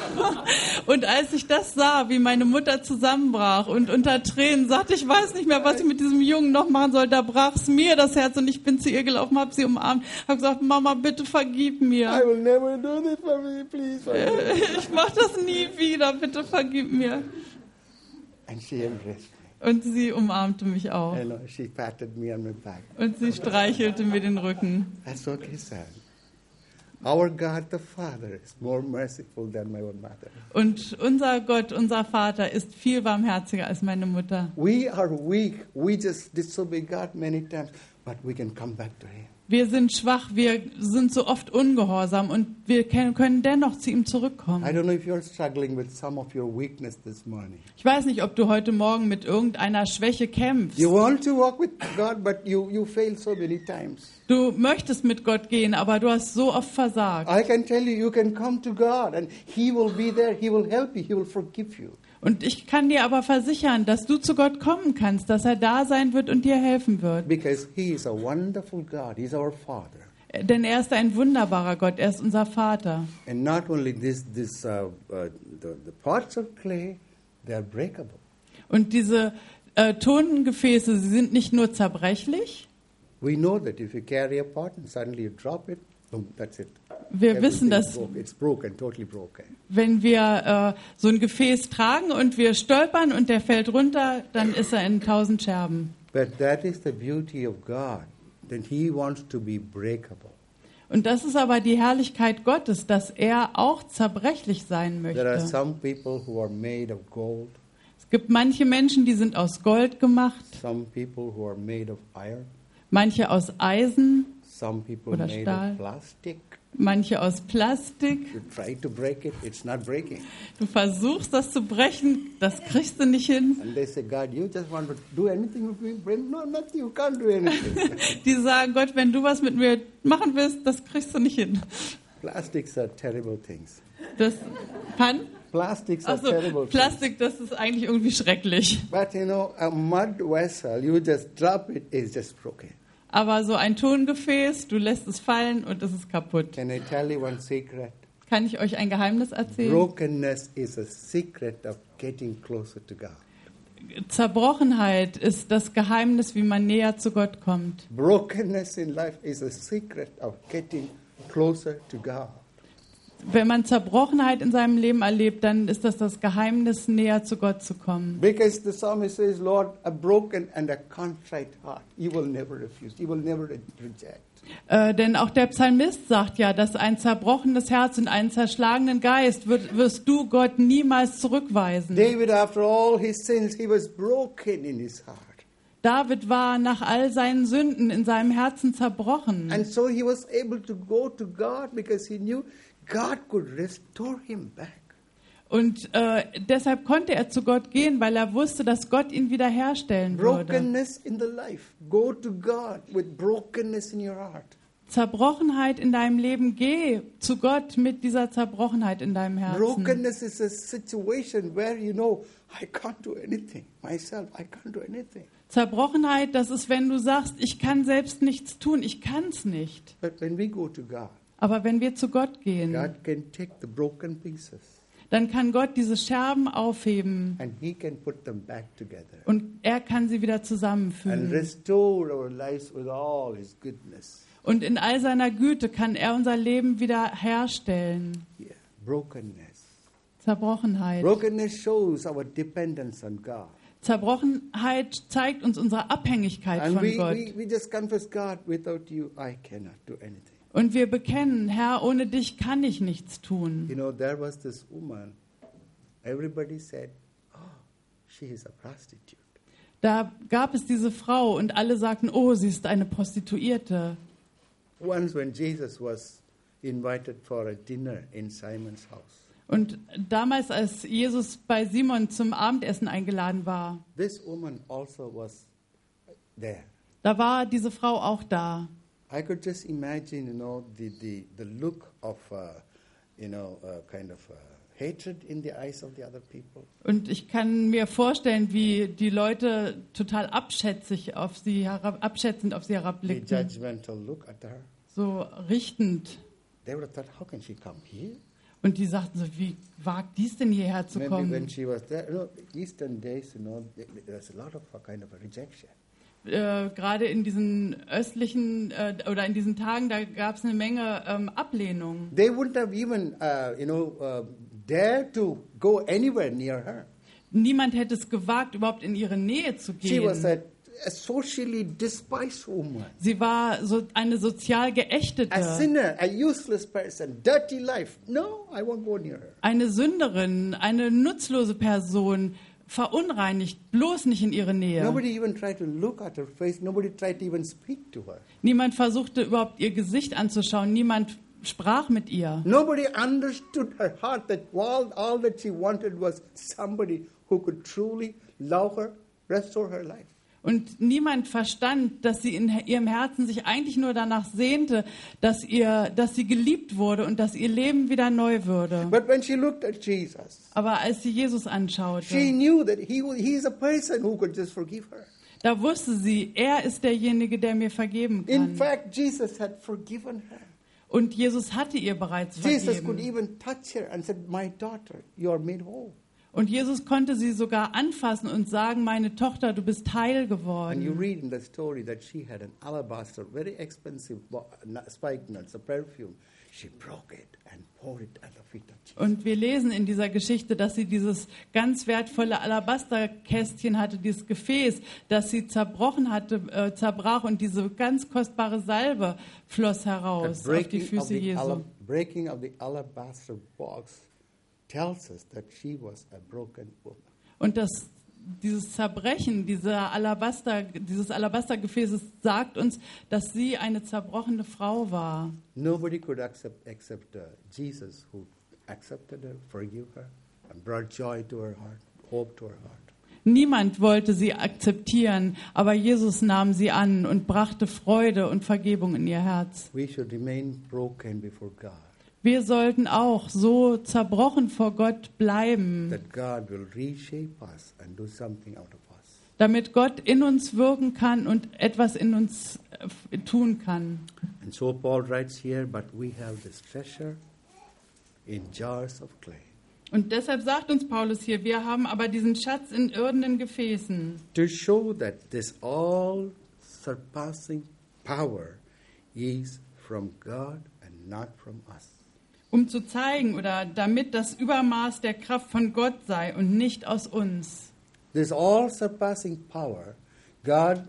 Speaker 1: Und als ich das sah, wie meine Mutter zusammenbrach und unter Tränen sagte, ich weiß nicht mehr, was ich mit diesem Jungen noch machen soll, da brach es mir das Herz und ich bin zu ihr gelaufen, habe sie umarmt, habe gesagt, Mama, bitte vergib
Speaker 2: I
Speaker 1: mir.
Speaker 2: will never do this for me, please forgive me.
Speaker 1: Ich mach das nie wieder, bitte vergib mir.
Speaker 2: And she embraced me.
Speaker 1: Und sie umarmte mich auch.
Speaker 2: You know, she patted me on my back.
Speaker 1: Und sie streichelte mir den Rücken.
Speaker 2: That's what he said. Our God the Father is more merciful than my own mother.
Speaker 1: Und unser Gott, unser Vater, ist viel barmherziger als meine Mutter.
Speaker 2: We are weak. We just disobey God many times, but we can come back to Him.
Speaker 1: Wir sind schwach, wir sind so oft ungehorsam und wir können dennoch zu ihm
Speaker 2: I
Speaker 1: zurückkommen.
Speaker 2: don't know if you're struggling with some of your weakness this morning.
Speaker 1: Ich weiß nicht, ob du heute Morgen mit irgendeiner Schwäche kämpfst.
Speaker 2: You want to walk with God, but you, you fail so many times.
Speaker 1: Du möchtest mit Gott gehen, aber du hast so oft versagt.
Speaker 2: I can tell you, you can come to God and He will be there. He will help you. He will forgive you.
Speaker 1: Und ich kann dir aber versichern, dass du zu Gott kommen kannst, dass er da sein wird und dir helfen wird.
Speaker 2: Because He is a wonderful God. He's our Father.
Speaker 1: Denn er ist ein wunderbarer Gott, er ist unser Vater.
Speaker 2: And not only this, this uh, uh, the, the pots of clay, they are breakable.
Speaker 1: Und diese äh, Tongefäße, sie sind nicht nur zerbrechlich.
Speaker 2: We know that if you carry a pot and suddenly you drop it, boom, that's it.
Speaker 1: Wir wissen,
Speaker 2: Everything's
Speaker 1: dass
Speaker 2: broke. It's broken, totally broken.
Speaker 1: wenn wir äh, so ein Gefäß tragen und wir stolpern und der fällt runter, dann ist er in tausend Scherben.
Speaker 2: But that is the beauty of God. Then He wants to be breakable.
Speaker 1: Und das ist aber die Herrlichkeit Gottes, dass er auch zerbrechlich sein
Speaker 2: There are
Speaker 1: möchte.
Speaker 2: some people who are made of gold.
Speaker 1: Es Es gibt manche Menschen, die sind aus Gold gemacht,
Speaker 2: some people who are made of iron,
Speaker 1: manche aus Eisen,
Speaker 2: some people
Speaker 1: Oder
Speaker 2: made
Speaker 1: Stahl.
Speaker 2: of plastic.
Speaker 1: manche aus Plastik.
Speaker 2: You try to break it, it's not breaking.
Speaker 1: Du versuchst, das zu brechen, das kriegst du nicht hin.
Speaker 2: And they say, God, you just want to do anything with me? Bring- No, nothing, you can't do anything.
Speaker 1: Die sagen, Gott, wenn du was mit mir machen willst, das kriegst du nicht hin.
Speaker 2: Plastics are terrible things.
Speaker 1: Das kann.
Speaker 2: Plastics are
Speaker 1: Also
Speaker 2: terrible things.
Speaker 1: Plastik, das ist eigentlich irgendwie schrecklich.
Speaker 2: But you know, a mud vessel, you just drop it, it's just broken.
Speaker 1: Aber so ein Tongefäß, du lässt es fallen und es ist kaputt.
Speaker 2: Can I tell you one secret?
Speaker 1: Kann ich euch ein Geheimnis erzählen?
Speaker 2: Brokenness is a secret of getting closer to God.
Speaker 1: Zerbrochenheit ist das Geheimnis, wie man näher zu Gott kommt.
Speaker 2: Brokenness in life is a secret of getting closer to God.
Speaker 1: Wenn man Zerbrochenheit in seinem Leben erlebt, dann ist das das Geheimnis, näher zu Gott zu kommen.
Speaker 2: Because the psalmist says, Lord, a broken and a contrite heart, you will never refuse, you will never re- reject.
Speaker 1: Äh, denn auch der Psalmist sagt ja, dass ein zerbrochenes Herz und einen zerschlagenen Geist wird, wirst du Gott niemals zurückweisen.
Speaker 2: David, after all his sins, he was broken in his heart.
Speaker 1: David war nach all seinen Sünden in seinem Herzen zerbrochen.
Speaker 2: And so he was able to go to God because he knew God could restore him back.
Speaker 1: Und äh, deshalb konnte er zu Gott gehen, weil er wusste, dass Gott ihn wiederherstellen würde.
Speaker 2: Brokenness in the life. Go to God with brokenness in your heart.
Speaker 1: Zerbrochenheit in deinem Leben, geh zu Gott mit dieser Zerbrochenheit in deinem Herzen.
Speaker 2: Brokenness is a situation where you know, I can't do anything. Myself, I can't do anything.
Speaker 1: Zerbrochenheit, das ist, wenn du sagst, ich kann selbst nichts tun, ich kann's nicht.
Speaker 2: But when we go to God,
Speaker 1: Aber wenn wir zu Gott gehen,
Speaker 2: God can take the broken pieces
Speaker 1: dann kann Gott diese Scherben aufheben
Speaker 2: and He can put them back together
Speaker 1: und er kann sie wieder
Speaker 2: and
Speaker 1: zusammenfügen.
Speaker 2: restore our lives with all His goodness.
Speaker 1: Und in all seiner Güte kann er unser Leben wieder herstellen.
Speaker 2: Yeah. Brokenness.
Speaker 1: Zerbrochenheit.
Speaker 2: Brokenness shows our dependence on God.
Speaker 1: Zerbrochenheit zeigt uns unsere Abhängigkeit
Speaker 2: And
Speaker 1: von
Speaker 2: we,
Speaker 1: Gott.
Speaker 2: we, we just confess, God, without you, I cannot do anything.
Speaker 1: Und wir bekennen, Herr, ohne dich kann ich nichts tun.
Speaker 2: You know, there was this woman, everybody said, oh, she is a prostitute.
Speaker 1: Da gab es diese Frau und alle sagten, oh, sie ist eine Prostituierte.
Speaker 2: Once when Jesus was invited for a dinner in Simon's house,
Speaker 1: Und damals, als Jesus bei Simon zum Abendessen eingeladen war,
Speaker 2: this woman also was there.
Speaker 1: da war diese Frau auch da.
Speaker 2: I could just imagine, you know, the, the, the look of, uh, you know, uh, kind of uh, hatred in the eyes of the other people.
Speaker 1: Und ich kann mir vorstellen, wie die Leute total abschätzig auf sie herab, abschätzend auf sie
Speaker 2: The
Speaker 1: herabblickten.
Speaker 2: judgmental look at her.
Speaker 1: So richtend.
Speaker 2: They would have thought, how can she come here?
Speaker 1: Und die sagten so, wie wagt dies denn hierher zu
Speaker 2: Maybe when
Speaker 1: kommen?
Speaker 2: she was there, you know, Eastern days, you know, there- there's a lot of uh, kind of a rejection.
Speaker 1: Äh, gerade in diesen östlichen äh, oder in diesen Tagen, da gab es eine Menge ähm, Ablehnung.
Speaker 2: They wouldn't have even, uh, you know, uh, dared to go anywhere near her.
Speaker 1: Niemand hätte es gewagt, überhaupt in ihre Nähe zu
Speaker 2: She was
Speaker 1: gehen.
Speaker 2: a, a socially despised woman,
Speaker 1: Sie war so eine sozial
Speaker 2: a
Speaker 1: Geächtete,
Speaker 2: sinner, a useless person, dirty life. No, I won't go near her.
Speaker 1: eine Sünderin, eine nutzlose Person, verunreinigt, bloß nicht in ihre Nähe.
Speaker 2: Nobody even tried to look at her face. Nobody tried to even speak to her.
Speaker 1: Niemand versuchte überhaupt ihr Gesicht anzuschauen, niemand sprach mit ihr.
Speaker 2: Nobody understood her heart that all, all that she wanted was somebody who could truly love her, restore her life.
Speaker 1: Und niemand verstand, dass sie in ihrem Herzen sich eigentlich nur danach sehnte, dass, ihr, dass sie geliebt wurde und dass ihr Leben wieder neu würde.
Speaker 2: But when she looked at Jesus,
Speaker 1: Aber als sie Jesus
Speaker 2: she
Speaker 1: anschaute,
Speaker 2: knew that he, he is a person who could just forgive her.
Speaker 1: da wusste sie, er ist derjenige, der mir vergeben
Speaker 2: In
Speaker 1: kann.
Speaker 2: fact, Jesus had forgiven her.
Speaker 1: Und Jesus hatte ihr bereits
Speaker 2: Jesus could
Speaker 1: vergeben.
Speaker 2: even touch her and said, my daughter, you are made whole.
Speaker 1: Und Jesus konnte sie sogar anfassen und sagen, meine Tochter, du bist heil
Speaker 2: And you
Speaker 1: geworden.
Speaker 2: read in the story that she had an alabaster, very expensive bo- n- spikenard, a perfume. She broke it and poured it at the feet of Jesus.
Speaker 1: Und wir lesen in dieser Geschichte, dass sie dieses ganz wertvolle Alabasterkästchen hatte, dieses Gefäß, das sie zerbrochen hatte, äh, zerbrach und diese ganz kostbare Salbe floss
Speaker 2: The
Speaker 1: heraus auf die
Speaker 2: breaking, of
Speaker 1: Füße
Speaker 2: the
Speaker 1: Jesu.
Speaker 2: ala- breaking of the alabaster box tells us that she was a broken woman.
Speaker 1: Und das dieses Zerbrechen dieser Alabaster, dieses Alabastergefäßes sagt uns, dass sie eine zerbrochene Frau war.
Speaker 2: Nobody could accept except uh, Jesus, who accepted her, forgave her, and brought joy to her heart, hope to her heart.
Speaker 1: Niemand wollte sie akzeptieren, aber Jesus nahm sie an und brachte Freude und Vergebung in ihr Herz.
Speaker 2: We should remain broken before God,
Speaker 1: Wir sollten auch so zerbrochen vor Gott bleiben,
Speaker 2: that God will reshape us and do something out of us.
Speaker 1: damit Gott in uns wirken kann und etwas in uns äh, tun kann.
Speaker 2: And so Paul writes here, but we have this treasure in jars of clay,
Speaker 1: Und deshalb sagt uns Paulus hier, wir haben aber diesen Schatz in irdenen Gefäßen,
Speaker 2: to show that this all surpassing power is from God and not from us.
Speaker 1: um zu zeigen oder damit das Übermaß der Kraft von Gott sei und nicht aus uns.
Speaker 2: This all surpassing power God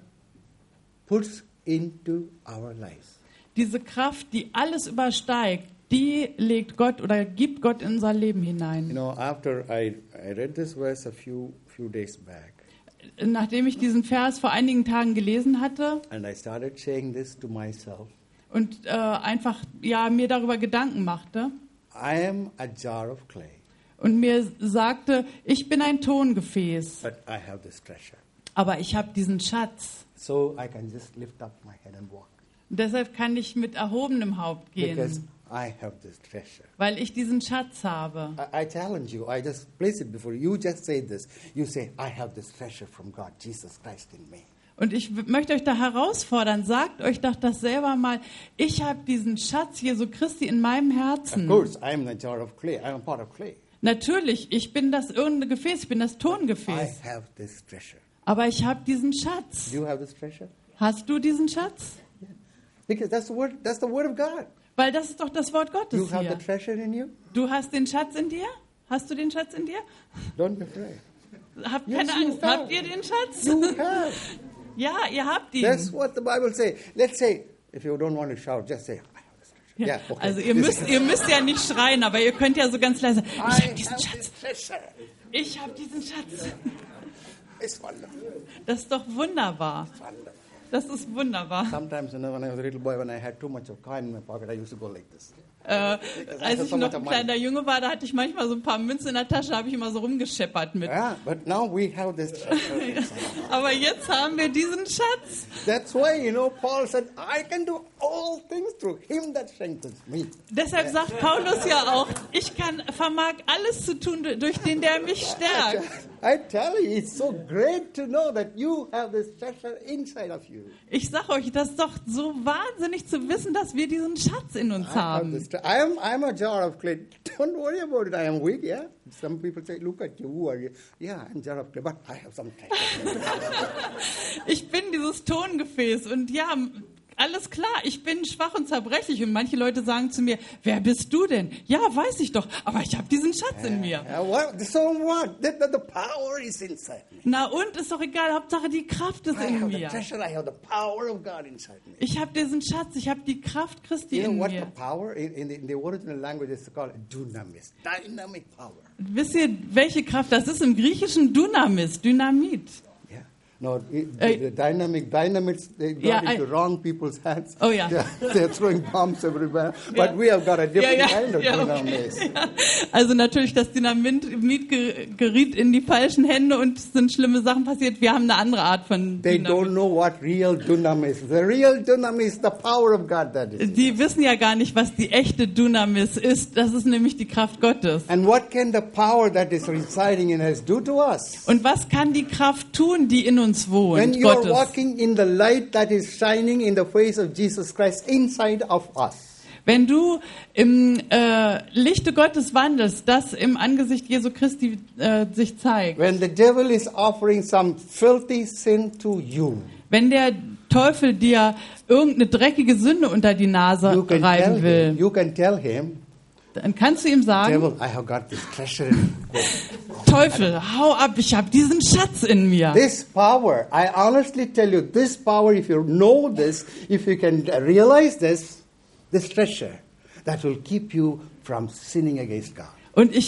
Speaker 2: puts into our lives.
Speaker 1: Diese Kraft, die alles übersteigt, die legt Gott oder gibt Gott in unser Leben
Speaker 2: You
Speaker 1: hinein.
Speaker 2: know, after I, I read this verse a few few days back,
Speaker 1: Nachdem ich diesen Vers vor einigen Tagen gelesen hatte
Speaker 2: and I started saying this to myself,
Speaker 1: und äh, einfach ja mir darüber Gedanken machte
Speaker 2: I am a jar of clay,
Speaker 1: und mir sagte, ich bin ein Tongefäß,
Speaker 2: but I have this treasure.
Speaker 1: aber ich habe diesen Schatz.
Speaker 2: So I can just lift up my head and walk,
Speaker 1: Und deshalb kann ich mit erhobenem Haupt
Speaker 2: because
Speaker 1: gehen,
Speaker 2: I have this treasure.
Speaker 1: weil ich diesen Schatz habe.
Speaker 2: I, I challenge you. I just place it before you. You just say this. You say, I have this treasure from God, Jesus Christ in me.
Speaker 1: Und ich w- möchte euch da herausfordern, sagt euch doch das selber mal, ich habe diesen Schatz Jesu Christi in meinem
Speaker 2: Of
Speaker 1: Herzen.
Speaker 2: course, I am a jar of clay. I am part of clay.
Speaker 1: Natürlich, ich bin das irgendeine Gefäß, ich bin das
Speaker 2: I
Speaker 1: Tongefäß.
Speaker 2: have this treasure.
Speaker 1: Aber ich habe diesen Schatz.
Speaker 2: Do you have this treasure?
Speaker 1: Hast du diesen Schatz?
Speaker 2: Because that's the word. That's the word of God.
Speaker 1: Weil das ist doch das Wort
Speaker 2: You
Speaker 1: Gottes
Speaker 2: have the
Speaker 1: hier.
Speaker 2: treasure in you.
Speaker 1: Du hast den Schatz in dir? Hast du den Schatz in dir?
Speaker 2: Don't be afraid.
Speaker 1: Habt
Speaker 2: Yes,
Speaker 1: keine
Speaker 2: you
Speaker 1: Angst.
Speaker 2: have.
Speaker 1: Habt ihr den Schatz?
Speaker 2: You have.
Speaker 1: Ja, ihr habt ihn.
Speaker 2: That's what the Bible says. Let's say, if you don't want to shout, just say, I have this treasure.
Speaker 1: Ja,
Speaker 2: Yeah, okay.
Speaker 1: also ihr
Speaker 2: This
Speaker 1: müsst,
Speaker 2: is-
Speaker 1: ihr müsst ja nicht schreien, aber ihr könnt ja so ganz leise. Ich
Speaker 2: I
Speaker 1: habe diesen
Speaker 2: have
Speaker 1: Schatz.
Speaker 2: this treasure.
Speaker 1: Ich habe diesen Schatz.
Speaker 2: It's wonderful.
Speaker 1: Das ist doch wunderbar.
Speaker 2: It's wonderful.
Speaker 1: Das ist wunderbar.
Speaker 2: Sometimes, you know, when I was a little boy, when I had too much of coin in my pocket, I used to go like this.
Speaker 1: Äh, als ich noch ein kleiner Junge war, da hatte ich manchmal so ein paar Münzen in der Tasche, habe ich immer so rumgescheppert mit.
Speaker 2: Yeah, but now we have this treasure.
Speaker 1: Aber jetzt haben wir diesen Schatz.
Speaker 2: That's why, you know, Paul said, I can do all things through him that strengthens me.
Speaker 1: Deshalb sagt Paulus ja auch, ich kann, vermag alles zu tun, durch den, der mich stärkt.
Speaker 2: I tell you, it's so great to know that you have this treasure inside of you.
Speaker 1: Ich sag euch, das ist doch so wahnsinnig zu wissen, dass wir diesen Schatz in uns
Speaker 2: I have
Speaker 1: haben.
Speaker 2: this tre- I am I'm a jar of clay. Don't worry about it. I am weak, yeah? Some people say, look at you, who are you? Yeah, I'm a jar of clay, but I have some treasure.
Speaker 1: Ich bin dieses Tongefäß und ja, alles klar, ich bin schwach und zerbrechlich und manche Leute sagen zu mir, wer bist du denn? Ja, weiß ich doch, aber ich habe diesen Schatz in mir.
Speaker 2: Uh, what, so what? The, the, the power is inside me.
Speaker 1: Na und, ist doch egal, Hauptsache die Kraft ist
Speaker 2: I
Speaker 1: in
Speaker 2: have the
Speaker 1: mir.
Speaker 2: treasure, I have the power of God inside me.
Speaker 1: Ich habe diesen Schatz, ich habe die Kraft Christi
Speaker 2: You know
Speaker 1: in
Speaker 2: what the
Speaker 1: mir.
Speaker 2: power in, in, the, in the original language is called dunamis, dynamic power.
Speaker 1: Wisst ihr, welche Kraft das ist? Im Griechischen Dunamis, Dynamit.
Speaker 2: Yeah. No, it,
Speaker 1: Äh,
Speaker 2: the, the dynamic dynamics they got
Speaker 1: Ja,
Speaker 2: into
Speaker 1: I-
Speaker 2: wrong people's hands.
Speaker 1: Oh, ja.
Speaker 2: They're, they're throwing bombs everywhere.
Speaker 1: Ja.
Speaker 2: But we have got a different
Speaker 1: Ja, ja,
Speaker 2: kind of
Speaker 1: ja,
Speaker 2: dunamis.
Speaker 1: okay. Ja. Also natürlich, das Dynamit Miet ge- geriet in die falschen Hände und es sind schlimme Sachen passiert. Wir haben eine andere Art von
Speaker 2: They
Speaker 1: Dynamit.
Speaker 2: don't know what real dunamis is. The real dunamis is the power of God that is.
Speaker 1: Die wissen ja gar nicht, was die echte Dunamis ist. Das ist nämlich die Kraft Gottes.
Speaker 2: And what can the power that is residing in us do to us?
Speaker 1: Und was kann die Kraft tun, die in uns
Speaker 2: When
Speaker 1: wohnt,
Speaker 2: you are
Speaker 1: Gottes?
Speaker 2: walking in the light that is shining in the face of Jesus Christ inside of us.
Speaker 1: Wenn du im äh, Lichte Gottes wandelst, das im Angesicht Jesu Christi äh, sich zeigt.
Speaker 2: When the devil is offering some filthy sin to you,
Speaker 1: Wenn der Teufel dir irgendeine dreckige Sünde unter die Nase
Speaker 2: you can tell
Speaker 1: reiben
Speaker 2: him,
Speaker 1: will,
Speaker 2: you can tell him,
Speaker 1: dann kannst du ihm sagen,
Speaker 2: devil, I have got this treasure in me.
Speaker 1: Teufel, hau ab, ich habe diesen Schatz in mir.
Speaker 2: This power, I honestly tell you, this power, if you know this, if you can realize this, this treasure, that will keep you from sinning against God.
Speaker 1: Und ich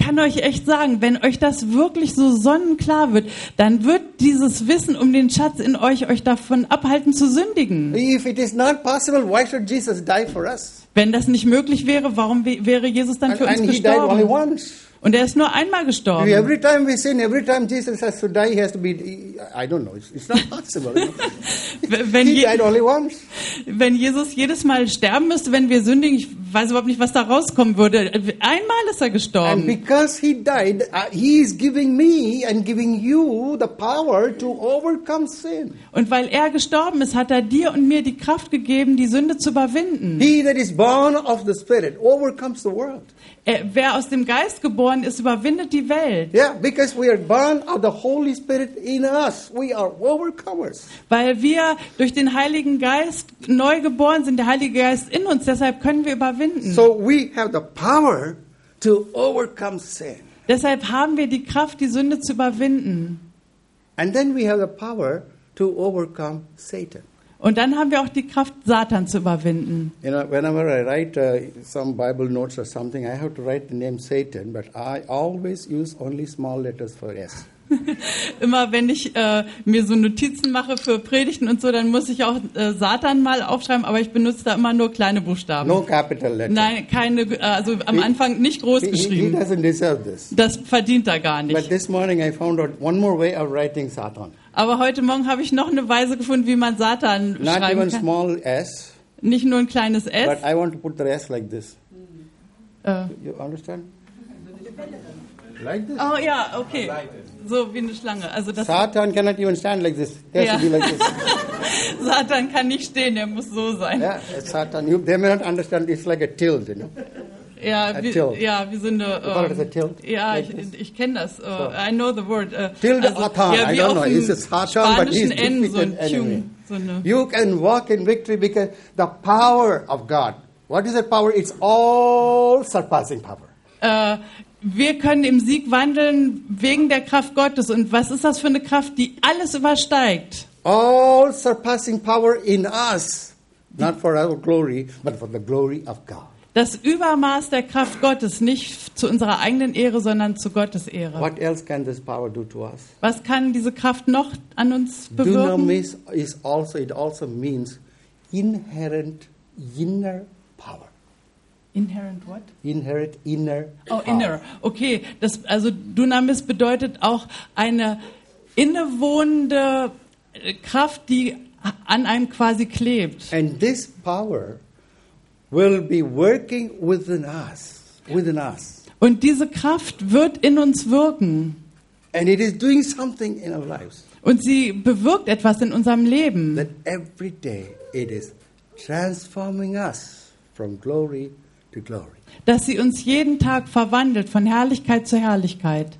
Speaker 1: kann euch echt sagen, wenn euch das wirklich so sonnenklar wird, dann wird dieses Wissen um den Schatz in euch euch davon abhalten zu sündigen.
Speaker 2: If it is not possible, why should Jesus die for us?
Speaker 1: Wenn das nicht möglich wäre, warum we- wäre Jesus dann
Speaker 2: And,
Speaker 1: für uns
Speaker 2: and he died only
Speaker 1: gestorben?
Speaker 2: once.
Speaker 1: Und er ist nur einmal gestorben.
Speaker 2: Every time we sin, every time Jesus has to die, he has to be, I don't know, it's, it's not possible.
Speaker 1: Wenn,
Speaker 2: He
Speaker 1: Je-
Speaker 2: died only once.
Speaker 1: wenn Jesus jedes Mal sterben müsste, wenn wir sündigen, ich weiß überhaupt nicht, was da rauskommen würde. Einmal ist er
Speaker 2: And
Speaker 1: gestorben.
Speaker 2: because he died, uh, he is giving me and giving you the power to overcome sin.
Speaker 1: Und weil er gestorben ist, hat er dir und mir die Kraft gegeben, die Sünde zu überwinden.
Speaker 2: He that is born of the Spirit overcomes the world.
Speaker 1: Er, wer aus dem Geist geboren ist, überwindet die Welt.
Speaker 2: Yeah, because we are born of the Holy Spirit in us. We are overcomers.
Speaker 1: Weil wir durch den Heiligen Geist neu geboren sind, der Heilige Geist in uns, deshalb können wir überwinden.
Speaker 2: So we have the power to overcome sin.
Speaker 1: Deshalb haben wir die Kraft, die Sünde zu überwinden.
Speaker 2: And then we have the power to overcome Satan.
Speaker 1: Und dann haben wir auch die Kraft, Satan zu überwinden.
Speaker 2: You know, whenever I write uh, some Bible notes or something, I have to write the name Satan, but I always use only small letters for S.
Speaker 1: Immer wenn ich äh, mir so Notizen mache für Predigten und so, dann muss ich auch äh, Satan mal aufschreiben, aber ich benutze da immer nur kleine Buchstaben.
Speaker 2: No capital letter.
Speaker 1: Nein, keine, äh, also am
Speaker 2: He-
Speaker 1: Anfang nicht groß
Speaker 2: He, he
Speaker 1: geschrieben.
Speaker 2: doesn't deserve this.
Speaker 1: Das verdient er gar
Speaker 2: But
Speaker 1: nicht.
Speaker 2: this morning I found out one more way of writing Satan.
Speaker 1: Aber heute Morgen habe ich noch eine Weise gefunden, wie man Satan
Speaker 2: Not
Speaker 1: schreiben
Speaker 2: even
Speaker 1: kann.
Speaker 2: small s,
Speaker 1: Nicht nur ein kleines
Speaker 2: but
Speaker 1: S.
Speaker 2: I want to put the s like this.
Speaker 1: Äh,
Speaker 2: You understand? Like this.
Speaker 1: oh ja, okay. So wie eine Schlange. Also das
Speaker 2: Satan cannot even stand like this. He has
Speaker 1: Ja.
Speaker 2: to be like this.
Speaker 1: Satan kann nicht stehen, er muss so sein.
Speaker 2: Yeah, Satan. You, they may not understand. It's like a tilt, you know.
Speaker 1: Ja,
Speaker 2: A
Speaker 1: wie,
Speaker 2: tilt.
Speaker 1: ja, wie so eine.
Speaker 2: call it as a tilt?
Speaker 1: Ja,
Speaker 2: Like
Speaker 1: ich,
Speaker 2: this?
Speaker 1: ich kenne das. Uh, I know the word. Uh,
Speaker 2: Tilt Satan.
Speaker 1: Ja,
Speaker 2: I
Speaker 1: wie
Speaker 2: don't
Speaker 1: auf
Speaker 2: know.
Speaker 1: dem
Speaker 2: It's a Satan, but he's
Speaker 1: spanischen N, so ein
Speaker 2: defeated enemy.
Speaker 1: Tune. So eine,
Speaker 2: You can walk in victory because the power of God. What is that power? It's all surpassing power.
Speaker 1: äh, wir können im Sieg wandeln wegen der Kraft Gottes. Und was ist das für eine Kraft, die alles übersteigt?
Speaker 2: All surpassing power in us, not for our glory, but for the glory of God.
Speaker 1: Das Übermaß der Kraft Gottes, nicht zu unserer eigenen Ehre, sondern zu Gottes Ehre.
Speaker 2: What else can this power do to us?
Speaker 1: Was kann diese Kraft noch an uns bewirken?
Speaker 2: Dunamis is also, it also means inherent inner power.
Speaker 1: Inherent what?
Speaker 2: Inherent inner
Speaker 1: Oh,
Speaker 2: power.
Speaker 1: inner. Okay, das, also Dunamis bedeutet auch eine innewohnende äh, Kraft, die an einem quasi klebt.
Speaker 2: And this power will be working within us, within us.
Speaker 1: Und diese Kraft wird in uns wirken.
Speaker 2: And it is doing something in our lives.
Speaker 1: Und sie bewirkt etwas in unserem Leben.
Speaker 2: That every day it is transforming us from glory to glory.
Speaker 1: Dass sie uns jeden Tag verwandelt von Herrlichkeit zu Herrlichkeit.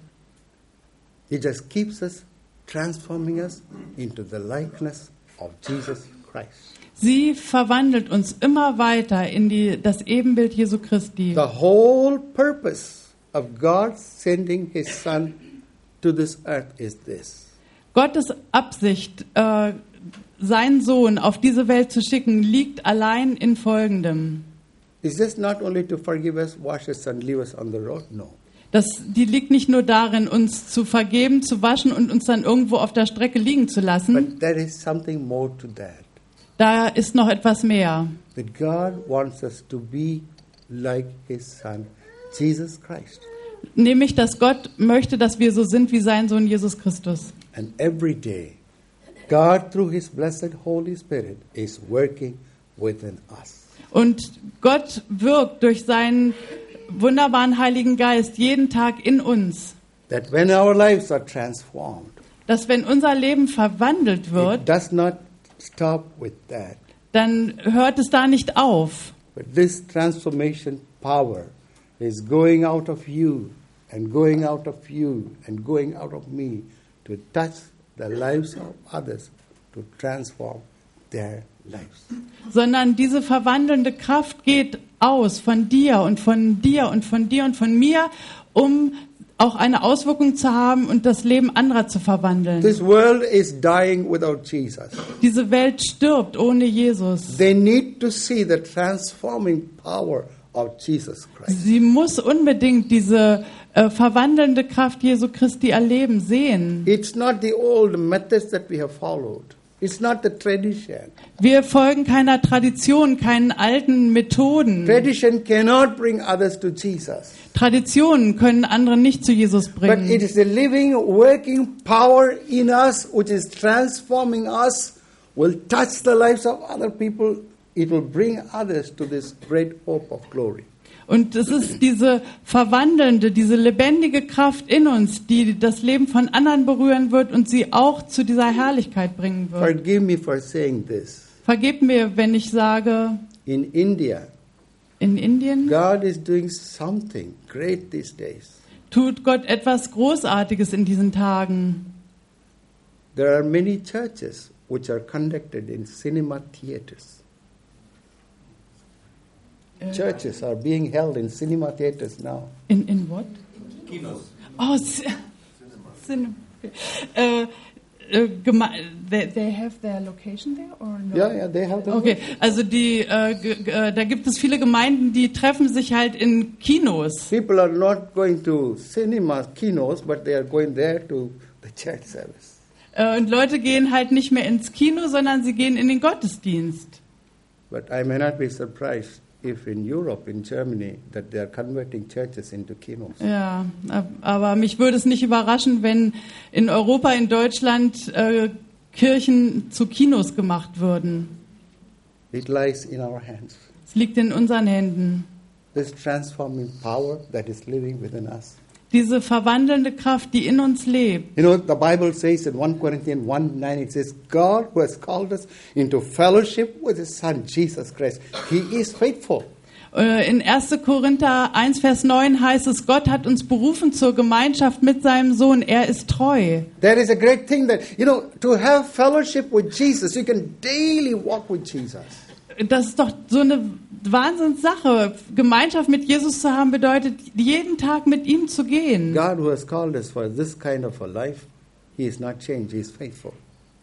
Speaker 2: It just keeps us transforming us into the likeness of Jesus Christ.
Speaker 1: Sie verwandelt uns immer weiter in die, das Ebenbild Jesu Christi.
Speaker 2: The whole purpose of God sending His Son to this earth is this.
Speaker 1: Gottes Absicht, äh, seinen Sohn auf diese Welt zu schicken, liegt allein in Folgendem.
Speaker 2: It's just not only to forgive us, wash us, and leave us on the road. No.
Speaker 1: Das, die liegt nicht nur darin, uns zu vergeben, zu waschen und uns dann irgendwo auf der Strecke liegen zu lassen.
Speaker 2: But there is something more to that.
Speaker 1: Da ist noch etwas mehr.
Speaker 2: That God wants us to be like His Son, Jesus Christ.
Speaker 1: Nämlich, dass Gott möchte, dass wir so sind wie sein Sohn Jesus Christus.
Speaker 2: And every day, God, through His blessed Holy Spirit, is working within us.
Speaker 1: Und Gott wirkt durch seinen wunderbaren Heiligen Geist jeden Tag in uns.
Speaker 2: That when our lives are transformed,
Speaker 1: Dass wenn unser Leben verwandelt
Speaker 2: it
Speaker 1: wird,
Speaker 2: does not stop with that.
Speaker 1: dann hört es da nicht auf.
Speaker 2: But this transformation power is going out of you and going out of you and going out of me to touch the lives of others, to transform their lives.
Speaker 1: Sondern diese verwandelnde Kraft geht aus von dir und von dir und von dir und von mir, um auch eine Auswirkung zu haben und das Leben anderer zu verwandeln.
Speaker 2: This world is dying without Jesus.
Speaker 1: Diese Welt stirbt ohne Jesus.
Speaker 2: They need to see the transforming power of Jesus Christ.
Speaker 1: Sie muss unbedingt diese äh, verwandelnde Kraft Jesu Christi erleben, sehen.
Speaker 2: It's not the old methods that we have followed. It's not the tradition.
Speaker 1: Wir folgen keiner Tradition, keinen alten Methoden.
Speaker 2: Tradition cannot bring others to Jesus.
Speaker 1: Traditionen können andere nicht zu Jesus
Speaker 2: But
Speaker 1: bringen.
Speaker 2: it is the living, working power in us which is transforming us, will touch the lives of other people. It will bring others to this great hope of glory.
Speaker 1: Und es ist diese verwandelnde, diese lebendige Kraft in uns, die das Leben von anderen berühren wird und sie auch zu dieser Herrlichkeit bringen wird.
Speaker 2: Forgive me for saying this.
Speaker 1: Vergebt mir, wenn ich sage,
Speaker 2: In India,
Speaker 1: in Indien
Speaker 2: God is doing something great these days.
Speaker 1: tut Gott etwas Großartiges in diesen Tagen.
Speaker 2: There are many churches which are conducted in cinema theaters. Churches are being held in cinema theaters now.
Speaker 1: In, in what?
Speaker 3: Kinos.
Speaker 1: Oh, c- Cinema. Äh, äh, geme- they, they have their location there or no?
Speaker 2: Yeah, yeah, they have them.
Speaker 1: Okay, also die, äh, g- g- äh, da gibt es viele Gemeinden, die treffen sich halt in Kinos.
Speaker 2: People are not going to cinema kinos, but they are going there to the church service.
Speaker 1: Äh, und Leute gehen halt nicht mehr ins Kino, sondern sie gehen in den Gottesdienst.
Speaker 2: But I may not be surprised if in Europe, in Germany, that they are converting churches into kinos.
Speaker 1: Ja, ab- aber mich würde es nicht überraschen, wenn in Europa, in Deutschland äh, Kirchen zu Kinos gemacht würden.
Speaker 2: It lies in our hands.
Speaker 1: Es liegt in unseren Händen.
Speaker 2: This transforming power that is living within us.
Speaker 1: Diese verwandelnde Kraft, die in uns lebt.
Speaker 2: You know, the Bible says in First Corinthians one nine, it says, God who has called us into fellowship with His Son, Jesus Christ, He is faithful.
Speaker 1: Äh, In erster Korinther eins, Vers neun heißt es, Gott hat uns berufen zur Gemeinschaft mit seinem Sohn. Er ist treu.
Speaker 2: That is a great thing that, you know, to have fellowship with Jesus, you can daily walk with Jesus.
Speaker 1: Das ist doch so eine Wahnsinnssache. Gemeinschaft mit Jesus zu haben bedeutet, jeden Tag mit ihm zu gehen.
Speaker 2: God who has called us for this kind of a life, He is not changed, He is faithful.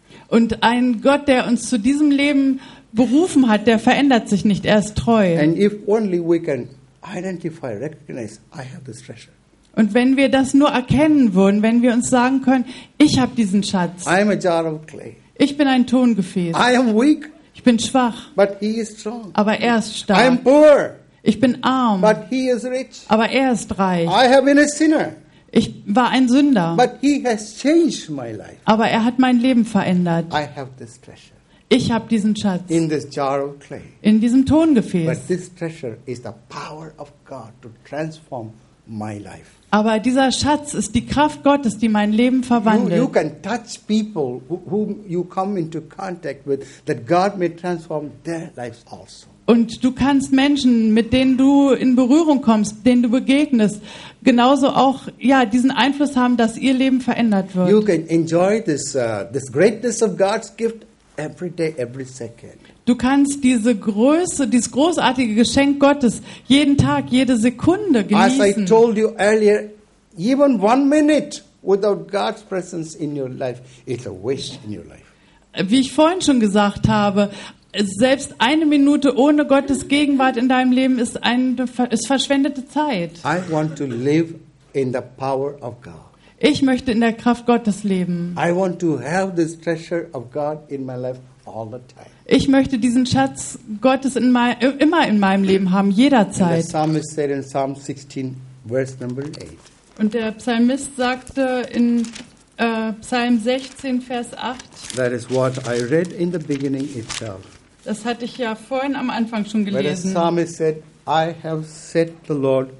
Speaker 1: Und ein Gott, der uns zu diesem Leben berufen hat, der verändert sich nicht. Er ist treu.
Speaker 2: And if only we can identify, recognize, I have this treasure.
Speaker 1: Und wenn wir das nur erkennen würden, wenn wir uns sagen können, ich habe diesen Schatz.
Speaker 2: I am a jar of clay.
Speaker 1: Ich bin ein Tongefäß.
Speaker 2: I am weak,
Speaker 1: Ich bin schwach,
Speaker 2: but He is strong.
Speaker 1: aber er ist
Speaker 2: I am
Speaker 1: stark.
Speaker 2: poor,
Speaker 1: Ich bin arm,
Speaker 2: but He is rich.
Speaker 1: aber er ist reich.
Speaker 2: I have been a sinner,
Speaker 1: Ich war ein Sünder,
Speaker 2: but He has changed my life.
Speaker 1: aber er hat mein Leben verändert.
Speaker 2: I have this treasure
Speaker 1: Ich habe diesen Schatz
Speaker 2: in this jar of clay.
Speaker 1: in diesem
Speaker 2: But
Speaker 1: Tongefäß.
Speaker 2: this treasure is the power of God to transform my life.
Speaker 1: Aber dieser Schatz ist die Kraft Gottes, die mein Leben
Speaker 2: You, you
Speaker 1: verwandelt.
Speaker 2: can touch people who, whom you come into contact with, that God may transform their lives also.
Speaker 1: Und du kannst Menschen, mit denen du in Berührung kommst, denen du begegnest, genauso auch ja diesen Einfluss haben, dass ihr Leben verändert
Speaker 2: You
Speaker 1: wird.
Speaker 2: can enjoy this, uh, this greatness of God's gift every day, every second.
Speaker 1: Du kannst diese Größe, dieses großartige Geschenk Gottes jeden Tag, jede Sekunde
Speaker 2: As I
Speaker 1: genießen.
Speaker 2: told you earlier, even one minute without God's presence in your life is a waste in your life.
Speaker 1: Wie ich vorhin schon gesagt habe, selbst eine Minute ohne Gottes Gegenwart in deinem Leben ist eine ist verschwendete Zeit.
Speaker 2: I want to live in the power of God.
Speaker 1: Ich möchte in der Kraft Gottes leben.
Speaker 2: I want to have this treasure of God in my life all the time.
Speaker 1: Ich möchte diesen Schatz Gottes in mein, immer in meinem Leben haben,
Speaker 2: And the
Speaker 1: jederzeit.
Speaker 2: psalmist said in Psalm sixteen, verse number eight,
Speaker 1: Und der Psalmist sagte in äh, Psalm sechzehn, Vers acht,
Speaker 2: that is what I read in the beginning itself.
Speaker 1: das hatte ich ja vorhin am Anfang schon
Speaker 2: Where the
Speaker 1: gelesen.
Speaker 2: psalmist said, I have set the Lord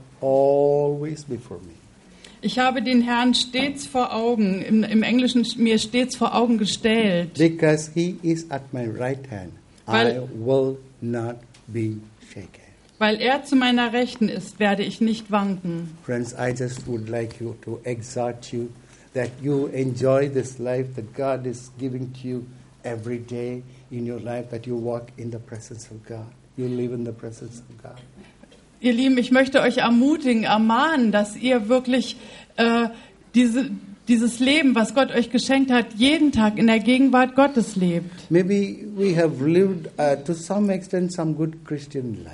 Speaker 2: always before me.
Speaker 1: Ich habe den Herrn stets vor Augen, im, im Englischen mir stets vor Augen gestellt.
Speaker 2: Because he is at my right hand, I
Speaker 1: Weil-
Speaker 2: will not be shaken.
Speaker 1: Weil er zu meiner Rechten ist, werde ich nicht wanken.
Speaker 2: Friends, I just would like you to exhort you that you enjoy this life that God is giving to you every day in your life, that you walk in the presence of God. You live in the presence of God.
Speaker 1: Ihr Lieben, ich möchte euch ermutigen, ermahnen, dass ihr wirklich äh, diese, dieses Leben, was Gott euch geschenkt hat, jeden Tag in der Gegenwart Gottes lebt.
Speaker 2: Maybe we have lived uh, to some extent some good Christian life.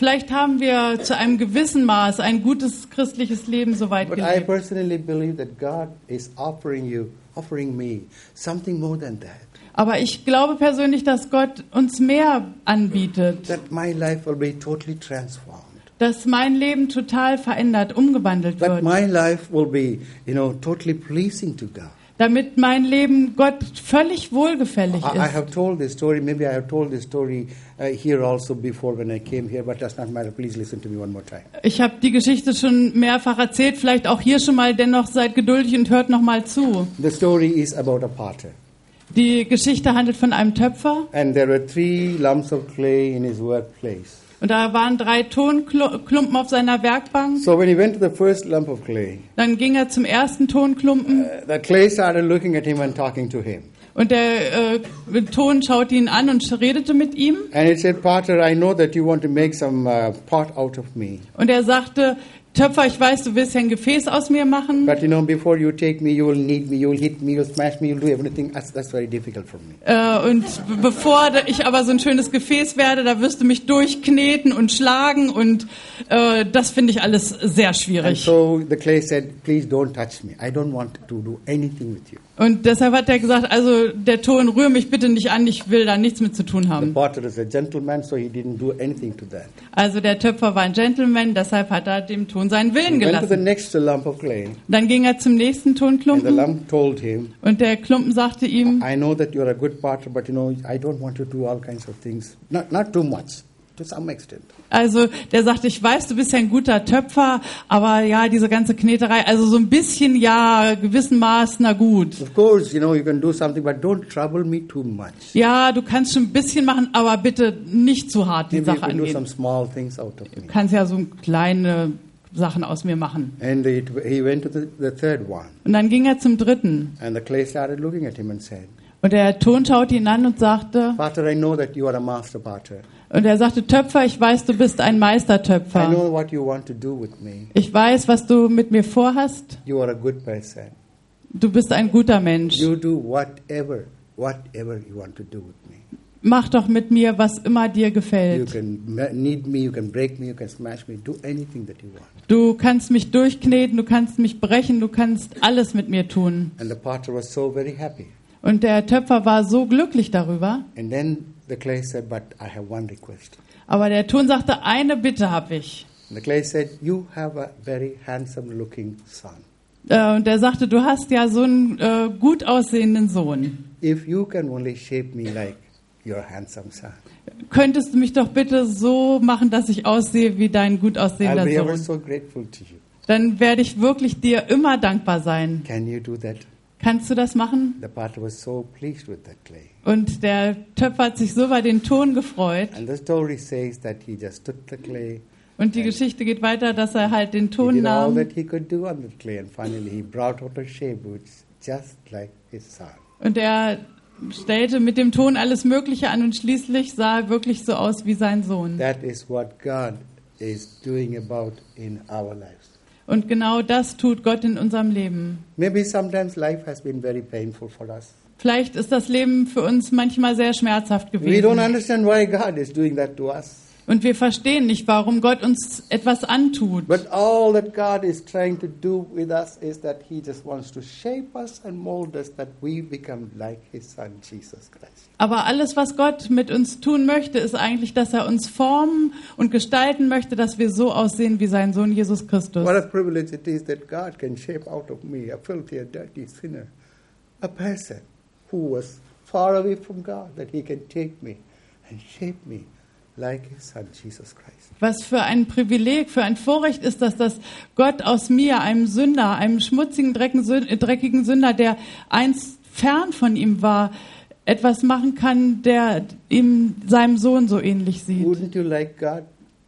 Speaker 1: Vielleicht haben wir zu einem gewissen Maß ein gutes christliches Leben soweit
Speaker 2: But I
Speaker 1: gelebt.
Speaker 2: personally believe that God is offering you, offering me something more than that.
Speaker 1: Aber ich glaube persönlich, dass Gott uns mehr anbietet,
Speaker 2: That my life will be totally transformed.
Speaker 1: dass mein Leben total verändert, umgewandelt
Speaker 2: That
Speaker 1: wird,
Speaker 2: my life will be, you know, totally pleasing to God.
Speaker 1: damit mein Leben Gott völlig wohlgefällig
Speaker 2: I, I
Speaker 1: ist.
Speaker 2: have told this story, maybe I have told this story uh, here also before when I came here, but that's not matter. Please listen to me one more time.
Speaker 1: Ich habe die Geschichte schon mehrfach erzählt, vielleicht auch hier schon mal, dennoch seid geduldig und hört noch mal zu.
Speaker 2: The story is about a potter.
Speaker 1: Die Geschichte handelt von einem Töpfer
Speaker 2: And there were three lumps of clay in his workplace.
Speaker 1: und da waren drei Tonklumpen auf seiner Werkbank.
Speaker 2: So when he went to the first lump of clay,
Speaker 1: Dann ging er zum ersten Tonklumpen
Speaker 2: uh, the clay started looking at him and talking to him.
Speaker 1: und der äh, Ton schaute ihn an und redete mit ihm.
Speaker 2: And it said, Potter, I know that you want to make some uh, pot out of me.
Speaker 1: Und er sagte, Töpfer, ich weiß, du willst ja ein Gefäß aus mir machen.
Speaker 2: But you know, before you take me, you will knead me, you will hit me, you will smash me, you will do everything. That's, that's very difficult for me.
Speaker 1: Äh, und bevor ich aber so ein schönes Gefäß werde, da wirst du mich durchkneten und schlagen. Und äh, das finde ich alles sehr
Speaker 2: And
Speaker 1: schwierig.
Speaker 2: so the clay said, please don't touch me. I don't want to do anything with you.
Speaker 1: Und deshalb hat er gesagt, also der Ton, rühr mich bitte nicht an, ich will da nichts mit zu tun
Speaker 2: The
Speaker 1: haben.
Speaker 2: potter is a gentleman, so he didn't do anything to that.
Speaker 1: Also der Töpfer war ein Gentleman, deshalb hat er dem Ton seinen Willen
Speaker 2: He went to the
Speaker 1: gelassen.
Speaker 2: next lump of clay,
Speaker 1: Dann ging er zum nächsten
Speaker 2: and the
Speaker 1: Tonklumpen
Speaker 2: lump told him,
Speaker 1: und der Klumpen sagte ihm,
Speaker 2: I know that you're a good potter, but you know, I don't want to do all kinds of things. Not, not too much, to some extent.
Speaker 1: also der sagte, ich weiß, du bist ja ein guter Töpfer, aber ja, diese ganze Kneterei, also so ein bisschen, ja, gewissen Maß, na gut.
Speaker 2: Of course, you know, you can do something, but don't trouble me too much.
Speaker 1: Ja, du kannst schon ein bisschen machen, aber bitte nicht zu hart die
Speaker 2: Maybe you
Speaker 1: Sache
Speaker 2: can do some
Speaker 1: angehen.
Speaker 2: small things out of
Speaker 1: Du
Speaker 2: me.
Speaker 1: kannst ja so kleine Sachen aus mir machen.
Speaker 2: And it, he went to the, the third one,
Speaker 1: Und dann ging er zum dritten.
Speaker 2: and the clay started looking at him and said,
Speaker 1: Und der Ton schaute ihn an und sagte,
Speaker 2: Potter, I know that you are a master potter.
Speaker 1: und er sagte, Töpfer, ich weiß, du bist ein
Speaker 2: I
Speaker 1: Meistertöpfer.
Speaker 2: know what you want to do with me.
Speaker 1: Ich weiß, was du mit mir vorhast.
Speaker 2: You are a good person.
Speaker 1: Du bist ein guter Mensch.
Speaker 2: You do whatever, whatever you want to do with me.
Speaker 1: Mach doch mit mir, was immer dir
Speaker 2: You
Speaker 1: gefällt.
Speaker 2: can ma- knead me, you can break me, you can smash me, do anything that you want.
Speaker 1: Du kannst mich durchkneten, du kannst mich brechen, du kannst alles mit mir tun.
Speaker 2: And the potter was so very happy.
Speaker 1: Und der Töpfer war so glücklich darüber.
Speaker 2: And then the clay said, but I have one request.
Speaker 1: Aber der Ton sagte, eine Bitte habe ich.
Speaker 2: And the clay said, you have a very handsome looking son.
Speaker 1: Äh, Und er sagte, du hast ja so einen äh, gut aussehenden Sohn.
Speaker 2: If you can only shape me like your handsome son,
Speaker 1: Könntest du mich doch bitte so machen, dass ich aussehe wie dein gut
Speaker 2: I'll
Speaker 1: aussehender
Speaker 2: be ever
Speaker 1: Sohn.
Speaker 2: so grateful to you.
Speaker 1: Dann werde ich wirklich dir immer dankbar sein.
Speaker 2: Can you do that?
Speaker 1: Kannst du das machen?
Speaker 2: The potter was so pleased with that clay.
Speaker 1: Und der Töpfer hat sich so über den Ton gefreut.
Speaker 2: And the story says that he just took the clay.
Speaker 1: Und die Geschichte geht weiter, dass er halt den
Speaker 2: He
Speaker 1: Ton
Speaker 2: did all
Speaker 1: nahm
Speaker 2: that he could do on the clay, and finally he brought out a shape which just like his son.
Speaker 1: und er stellte mit dem Ton alles Mögliche an und schließlich sah er wirklich so aus wie sein Sohn.
Speaker 2: That is what God is doing about in our lives.
Speaker 1: Und genau das tut Gott in unserem Leben.
Speaker 2: Maybe sometimes life has been very painful for us.
Speaker 1: Vielleicht ist das Leben für uns manchmal sehr schmerzhaft
Speaker 2: We don't
Speaker 1: gewesen.
Speaker 2: understand why God is doing that to us.
Speaker 1: Und wir verstehen nicht, warum Gott uns etwas antut.
Speaker 2: But all that God is trying to do with us is that He just wants to shape us and mold us that we become like His Son, Jesus Christ.
Speaker 1: Aber alles, was Gott mit uns tun möchte, ist eigentlich, dass er uns formen und gestalten möchte, dass wir so aussehen wie sein Sohn Jesus Christus.
Speaker 2: What a privilege it is that God can shape out of me, a filthy, a dirty sinner, a person who was far away from God, that He can take me and shape me like His Son, Jesus Christ.
Speaker 1: Was für ein Privileg, für ein Vorrecht ist das, dass Gott aus mir, einem Sünder, einem schmutzigen, dreckigen Sünder, der einst fern von ihm war, etwas machen kann, der ihm seinem Sohn so ähnlich sieht.
Speaker 2: Wouldn't you like God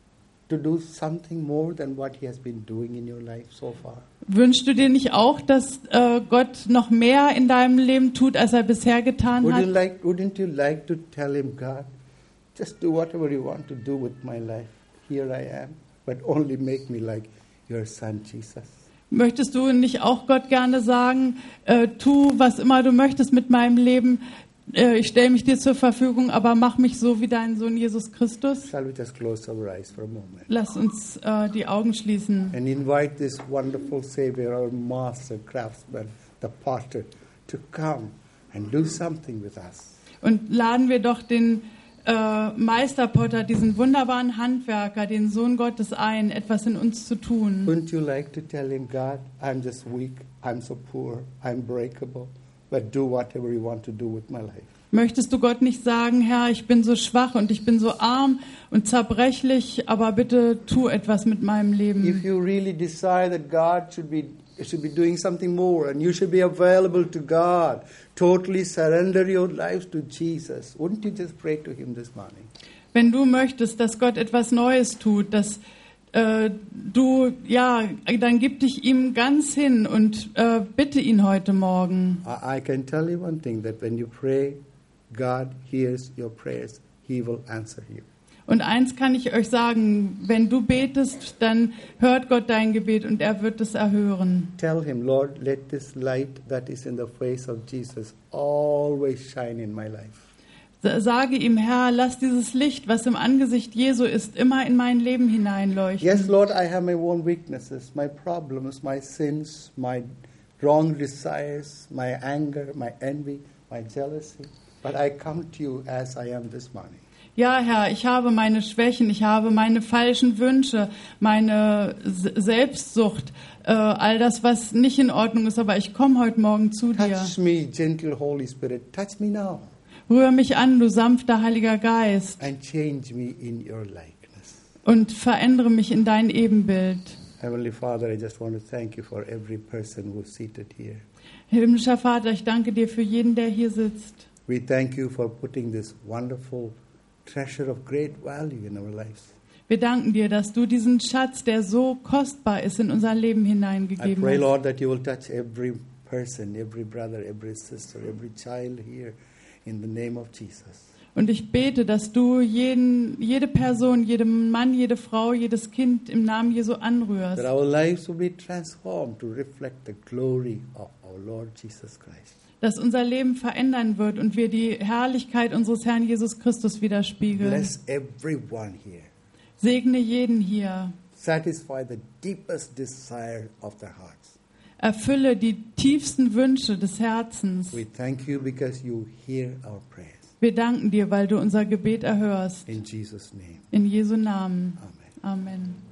Speaker 2: to do something more than what He has been doing in your life so far?
Speaker 1: Wünschst du dir nicht auch, dass äh, Gott noch mehr in deinem Leben tut, als er bisher getan
Speaker 2: Would you
Speaker 1: hat?
Speaker 2: like, wouldn't you like to tell Him, God, just do whatever you want to do with my life. Here I am, but only make me like your Son, Jesus.
Speaker 1: Möchtest du nicht auch Gott gerne sagen, äh, tu, was immer du möchtest mit meinem Leben, äh, ich stelle mich dir zur Verfügung, aber mach mich so wie dein Sohn Jesus Christus.
Speaker 2: Shall we just close our eyes for a moment
Speaker 1: Lass uns äh, die Augen schließen
Speaker 2: and invite this wonderful Savior, our master craftsman, the potter, to come and do something with us.
Speaker 1: und laden wir doch den äh, Meisterpotter, diesen wunderbaren Handwerker, den Sohn Gottes ein, etwas in uns zu tun.
Speaker 2: Wouldn't you like to tell him, God, I'm just weak, I'm so poor, I'm breakable, but do whatever you want to do with my life?
Speaker 1: Möchtest du Gott nicht sagen, Herr, ich bin so schwach und ich bin so arm und zerbrechlich, aber bitte tu etwas mit meinem
Speaker 2: If
Speaker 1: Leben.
Speaker 2: you really decide that God should be should be doing something more and you should be available to God, totally surrender your lives to Jesus, wouldn't you just pray to him this morning?
Speaker 1: Wenn du möchtest, dass Gott etwas Neues tut, dass äh, du, ja, dann gib dich ihm ganz hin und äh, bitte ihn heute Morgen.
Speaker 2: I, I can tell you one thing, that when you pray, God hears your prayers. He will answer you.
Speaker 1: Und eins kann ich euch sagen, wenn du betest, dann hört Gott dein Gebet und er wird es erhören.
Speaker 2: Tell him, Lord, let this light that is in the face of Jesus always shine in my life.
Speaker 1: Sage ihm, Herr, lass dieses Licht, was im Angesicht Jesu ist, immer in mein Leben hineinleuchten.
Speaker 2: Yes, Lord, I have my own weaknesses, my problems, my sins, my wrong desires, my anger, my envy, my jealousy. But I come to you as I am this morning.
Speaker 1: Ja, Herr, ich habe meine Schwächen, ich habe meine falschen Wünsche, meine S- Selbstsucht, äh, all das, was nicht in Ordnung ist, aber ich komme heute Morgen zu dir.
Speaker 2: Touch me, gentle Holy Spirit. Touch me now
Speaker 1: Rühr mich an, du sanfter Heiliger Geist,
Speaker 2: and change me in your likeness.
Speaker 1: und verändere mich in dein Ebenbild.
Speaker 2: Heavenly Father, I just want to thank you for every person who's seated here.
Speaker 1: Himmlischer Vater, ich danke dir für jeden, der hier sitzt.
Speaker 2: We thank you for putting this wonderful treasure of great value in our lives.
Speaker 1: Wir danken dir, dass du diesen Schatz, der so kostbar ist, in unser Leben
Speaker 2: I
Speaker 1: hineingegeben
Speaker 2: pray,
Speaker 1: hast.
Speaker 2: Lord, that you will touch every person, every brother, every sister, every child here in the name of Jesus.
Speaker 1: Und ich bete, dass du jeden, jede Person, jeden Mann, jede Frau, jedes Kind im Namen Jesu
Speaker 2: That
Speaker 1: anrührst.
Speaker 2: our lives will be transformed to reflect the glory of our Lord Jesus Christ.
Speaker 1: Dass unser Leben verändern wird und wir die Herrlichkeit unseres Herrn Jesus Christus widerspiegeln.
Speaker 2: Bless everyone here.
Speaker 1: Segne jeden hier.
Speaker 2: Satisfy the deepest desire of their hearts.
Speaker 1: Erfülle die tiefsten Wünsche des Herzens.
Speaker 2: We thank you because you hear our prayers.
Speaker 1: Wir danken dir, weil du unser Gebet erhörst.
Speaker 2: In Jesus' name,
Speaker 1: In Jesu Namen.
Speaker 2: amen.
Speaker 1: Amen.